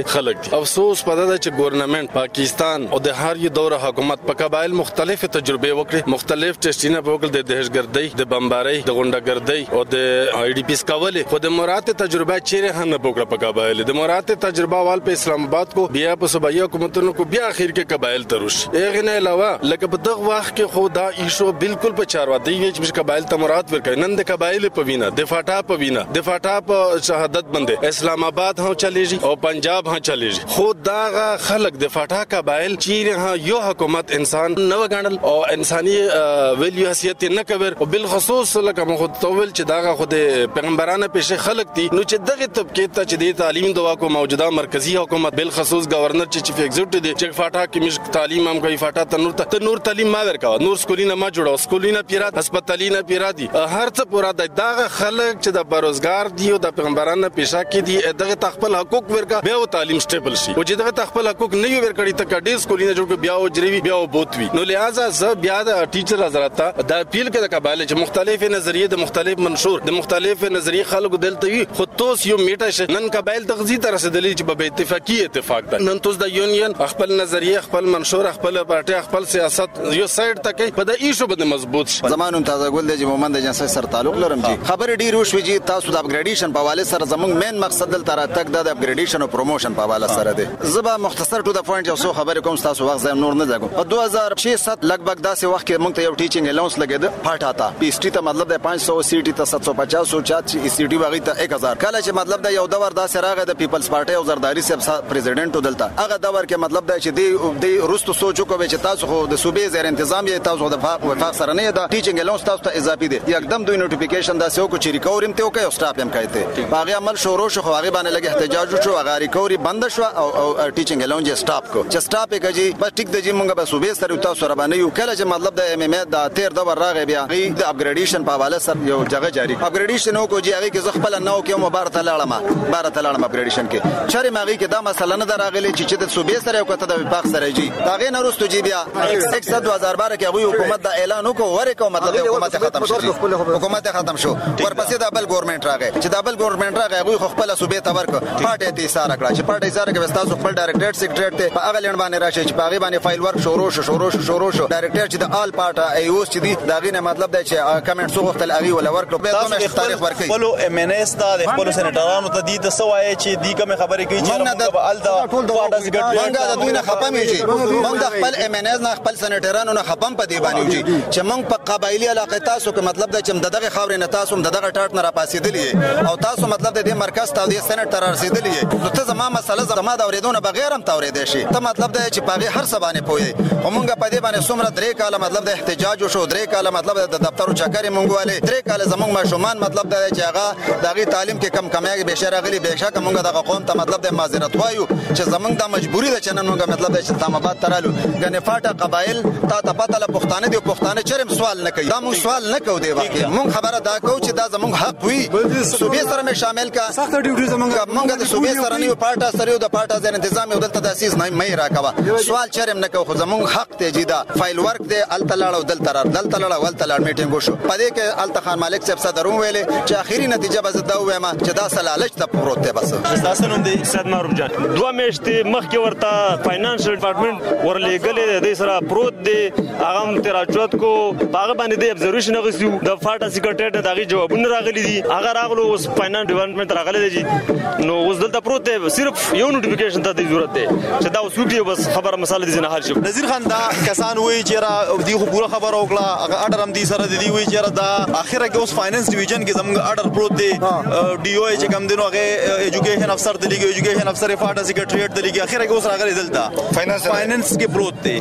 دي. افسوس په دغه چې ګورنمنت پاکستان او د هر یو دوره حکومت په قبایل مختلف تجربه وکړي، مختلف ټیسټونه وکړي د دهشتګردۍ، د بمبارۍ، د غونډګردۍ او د آی ډي پیس کولې، خو د مراد تجربه چیرې هم نه وکړه په قبایل. د مراد تجربه وال په اسلام آباد کو بیا په صوبایي حکومتونو کو بیا اخر کې قبایل تروش. هغه نه علاوه لکه په دغه وخت کې خو دا ایشو بالکل په چاروادي وی چې قبایل ته مراد ورکړي. نن د قبایل په وینا، د فاټا په وینا، د فاټا په شهادت باندې اسلام آباد هم چلیږي او پنجاب هم چلیږي. خو دا خلک د فاټا قبایل چې یو حکومت انسان نه وګڼل او انساني ویلیو حیثیت نه کوي، او بالخصوص لکه مخ تول چې دا خو د پیغمبرانو پېښه خلک دي، نو چې دغه طبقه ته چې د تعلیم دوا کو موجوده مرکزی حکومت بالخصوص گورنر چې چیف ایگزیکټیو دی چې فاټا کې مش تعلیم هم کوي، فاټا ته نور ته نور تعلیم ما ورکاوه، نور سکولینه ما جوړاو، سکولینه پیرات، هسپتالینه پیرات دي، هر څه پورا د دغه خلک چې د بیروزګار دي او د پیغمبرانو پېښه کې دي دغه خپل حقوق ورکا بیا تعلیم سټیبل شي. او چې دغه خپل حقوق نه وي ورکړي ته کډې سکولینه جوړ بیا او جریوي بیا او بوتوي. نو لہذا ز بیا د ټیچر حضرات د اپیل کې د قبایل چې مختلف نظریه د مختلف منشور د مختلف نظریه خلکو دلته وي، خو توس یو میټه نن قبایل تغذیه تر رسیدلی چې به اتفاقی اتفاق ده. نن توس د یونین خپل نظریه، خپل منشور، خپل پارټي، خپل سیاست یو سایډ تکي په د ایشو باندې مضبوط شي. زمانو تازه ګل د مومند جنسي سره تعلق لرم جی. خبر ډیر وشوي جی تاسو د اپګریډیشن په حواله سره زموږ مین مقصد دلته راتګ د اپګریډیشن او پروموشن په حواله سره دی. زبا مختصر ټو د پوینټ یو څو خبرې کوم تاسو وخت زم نور نه ځګم. په دوه هزار شش سات لګبګ داسې وخت کې موږ ته یو ټیچینګ الاونس لګید پاټا تا پی ایس ټی ته مطلب د پانچ سو سی ټی ته سات سو پچاس او چات ای سی ټی واغی ته هزار. کله چې مطلب د یو دور داسې راغی د پیپلز پارټي او زرداری صاحب پریزیډنټ دلته هغه دور کې مطلب دا چې دی د روستو سوچو کوي چې تاسو خو د صوبې زیر تنظیم یې تاسو د وفاق سره نه دا ټیچینګ الاونس تاسو ته اضافي دی. یکدم دوی نوټیفیکیشن دا سو کو چې ریکوریم ته کوي او سټاپ هم کوي ته باغی عمل شروع شو، هغه باندې لګي احتجاج شو، هغه ریکوري بند شو او ټیچینګ الاونس یې سټاپ کو. چې سټاپ یې کوي بس ټیک د جی مونږ به صوبې سره تاسو سره باندې یو کله چې مطلب د ام ام د تیر دور راغی بیا د اپګریډیشن په حواله سره یو جگہ جاری اپګریډیشن نو کو جی هغه کې خپل نو کې مبارته لاړم بارته لاړم اپګریډیشن کې چرې ماغي کې دا مسله نه دراغلی چې د صوبې سره یو کته د وفاق سره جی دا غي نه رستو جی بیا یک سات دو هزار بارہ کې هغه حکومت دا اعلان وکړ ورکو مطلب حکومت ختم شو، حکومت ختم شو، ورپسې د بل ګورنمنت راغی چې د بل ګورنمنت راغی هغه خپل صوبې ته ورک پټه ته اشاره کړه چې پټه اشاره کې تاسو خپل ډایرکټریټ سیکریټریټ ته په هغه لړ باندې راشي چې په هغه باندې فایل ورک شروع شو شروع شو شروع شو ډایرکټر چې د آل پارټ ای اوس چې دی دا غي نه مطلب دی چې کمنټ سو وخت لغي ولا ورکړو په دوه تاریخ ورکړي خپل ام ان اس دا د خپل سېنټرانو ته دي د سوای چې دی کوم خبرې کوي چې موږ د ال دا واټا سیکریټری موږ د دوی نه خپم یې موږ د خپل ام ان اس نه خپل سېنټرانو نه خپم په دی باندې چې چې موږ په قبایلی علاقه تاسو کې مطلب دی چې دغه خاورې نه تاسو دغه ټاټ نه را پاسېدلی او تاسو مطلب د مرکز ته د سېنټ تر رسیدلی نو ته زما مسله زما د اوریدونه بغیر هم تاورېدې شي ته مطلب دی چې پاغي هر څه باندې پوي او موږ په دې باندې څومره درې کاله مطلب د احتجاج وشو، درې کاله مطلب د دفترو چکرې مونږ والے، درې کاله زمونږ ماشومان مطلب د چې هغه دغه تعلیم کې کم کمیږي به شر غلي به شک مونږ دغه قوم ته مطلب د معذرت وایو چې زمونږ د مجبوری ده چې نن مونږ مطلب د اسلام آباد ترالو غنې فاټه قبایل تا ته پته له پښتانه دی پښتانه چرم سوال نه کوي دا مونږ سوال نه کوو دی واقعي مونږ خبره دا کوو چې دا زمونږ حق وي صوبې سره مې شامل کا سخت ډیوټي زمونږ مونږ د صوبې سره نه پاټه سره د پاټه ځین تنظیم یو دلته د اساس نه مې راکوا سوال چرم نه کوو زمونږ حق ته جیدا فایل ورک دی التلاړو دلته دلته لاړو ولتلاړ میټینګ وشو پدې کې الته خان مالک صاحب صدرو ویلې چې اخیری نتیجه به زده وایم چې دا سلالچ ته پروت دی بس تاسو نوم دی سید معروف جان دوه میاشتې مخکې ورته فاینانشل ډپارټمنټ ورلېګلې د سره پروت دی هغه هم تراچوت کو هغه باندې د ابزرویشن غوښیو د فاټا سیکریټریټ دغه جوابونه راغلي دي هغه راغلو اوس فاینانس ډپارټمنټ راغلي دي نو اوس دلته پروت دی صرف یو نوټیفیکیشن ته ضرورت دی چې دا اوس وګړي بس خبره مسله دي نه حل شي. نذیر خان دا کسان وایي چې را دی خو پوره خبره وکړه هغه اډر هم دي سره دی وایي چې دا اخره کې اوس فاینانس ډیویژن کې زموږ اډر پروت دی ډي او ای چې کوم دینو هغه ایجوکیشن افسر د لیګ ایجوکیشن افسر فاټا سیکریټریټ د لیګ اخره کې اوس راغلی دلته فاینانس فاینانس کې پروت دی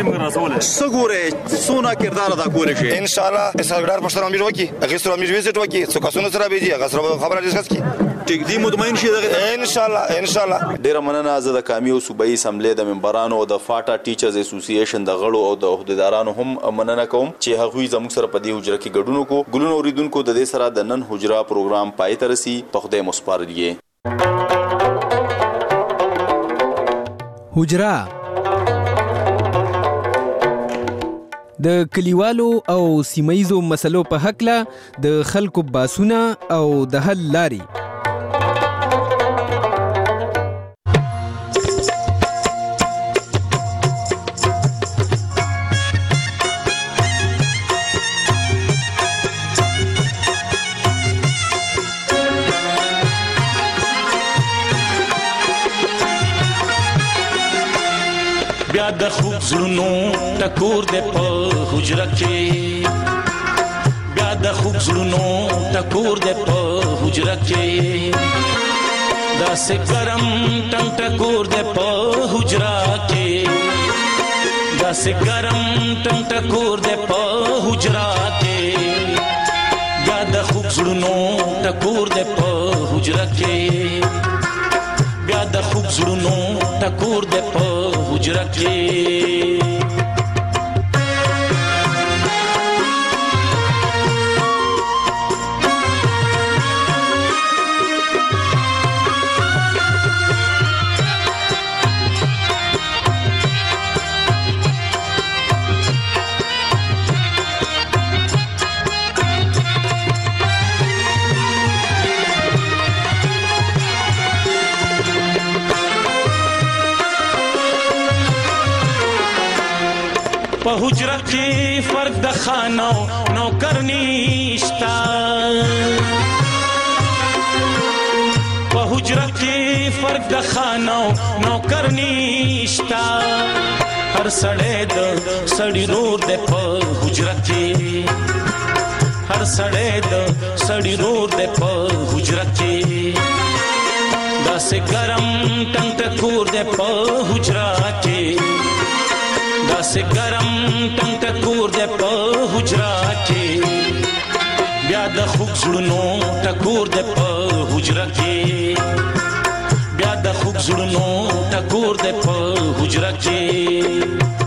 سګوره سونا کردار ادا کول شي ان شاء الله اسګدار پښتون امیر وکی هغه سره امیر ویزټ وکی څو کسونه سره بيجي هغه سره خبره ډیسکس کی ټیک دی مطمئن شي ان شاء الله ان شاء الله. ډیر مننه زه د کامیو صوبایي اسمبلی د ممبرانو او د فاټا ټیچرز اسوسییشن د غړو او د عہدیدارانو هم مننه کوم چې هغوی زموږ سره په دې حجره کې ګډون کو ګلونو اوریدونکو د دې سره د نن حجره پروګرام پای ته رسي په خدای مو سپارلې حجره د کلیوالو او سیمایزو مسلو په حق له د خلکو باسونه او د حل لاري د خوب زړونو ټکور دې په حجره کې بیا د خوب زړونو ټکور دې په حجره کې دا سه ګرم ټنګ ټکور دې په حجره کې دا سه ګرم ټنګ ټکور دې په حجره کې بیا د خوب زړونو ټکور دې په حجره کې بیا د خوب زړونو ټکور دې په حجره کې په حجره کې فرق د خانو نوکر نشتا په حجره کې فرق د خانو نوکر نشتا هر سړی د سړی رور د په حجره کې هر سړی د سړی رور د په حجره کې دا سه ګرم ټنګ ټکور د په حجره کې دا سه ګرم ټنګ ټکور دې په حجره کې بیا د خوب زړونو ټکور دې په حجره کې بیا د خوب زړونو ټکور دې په حجره کې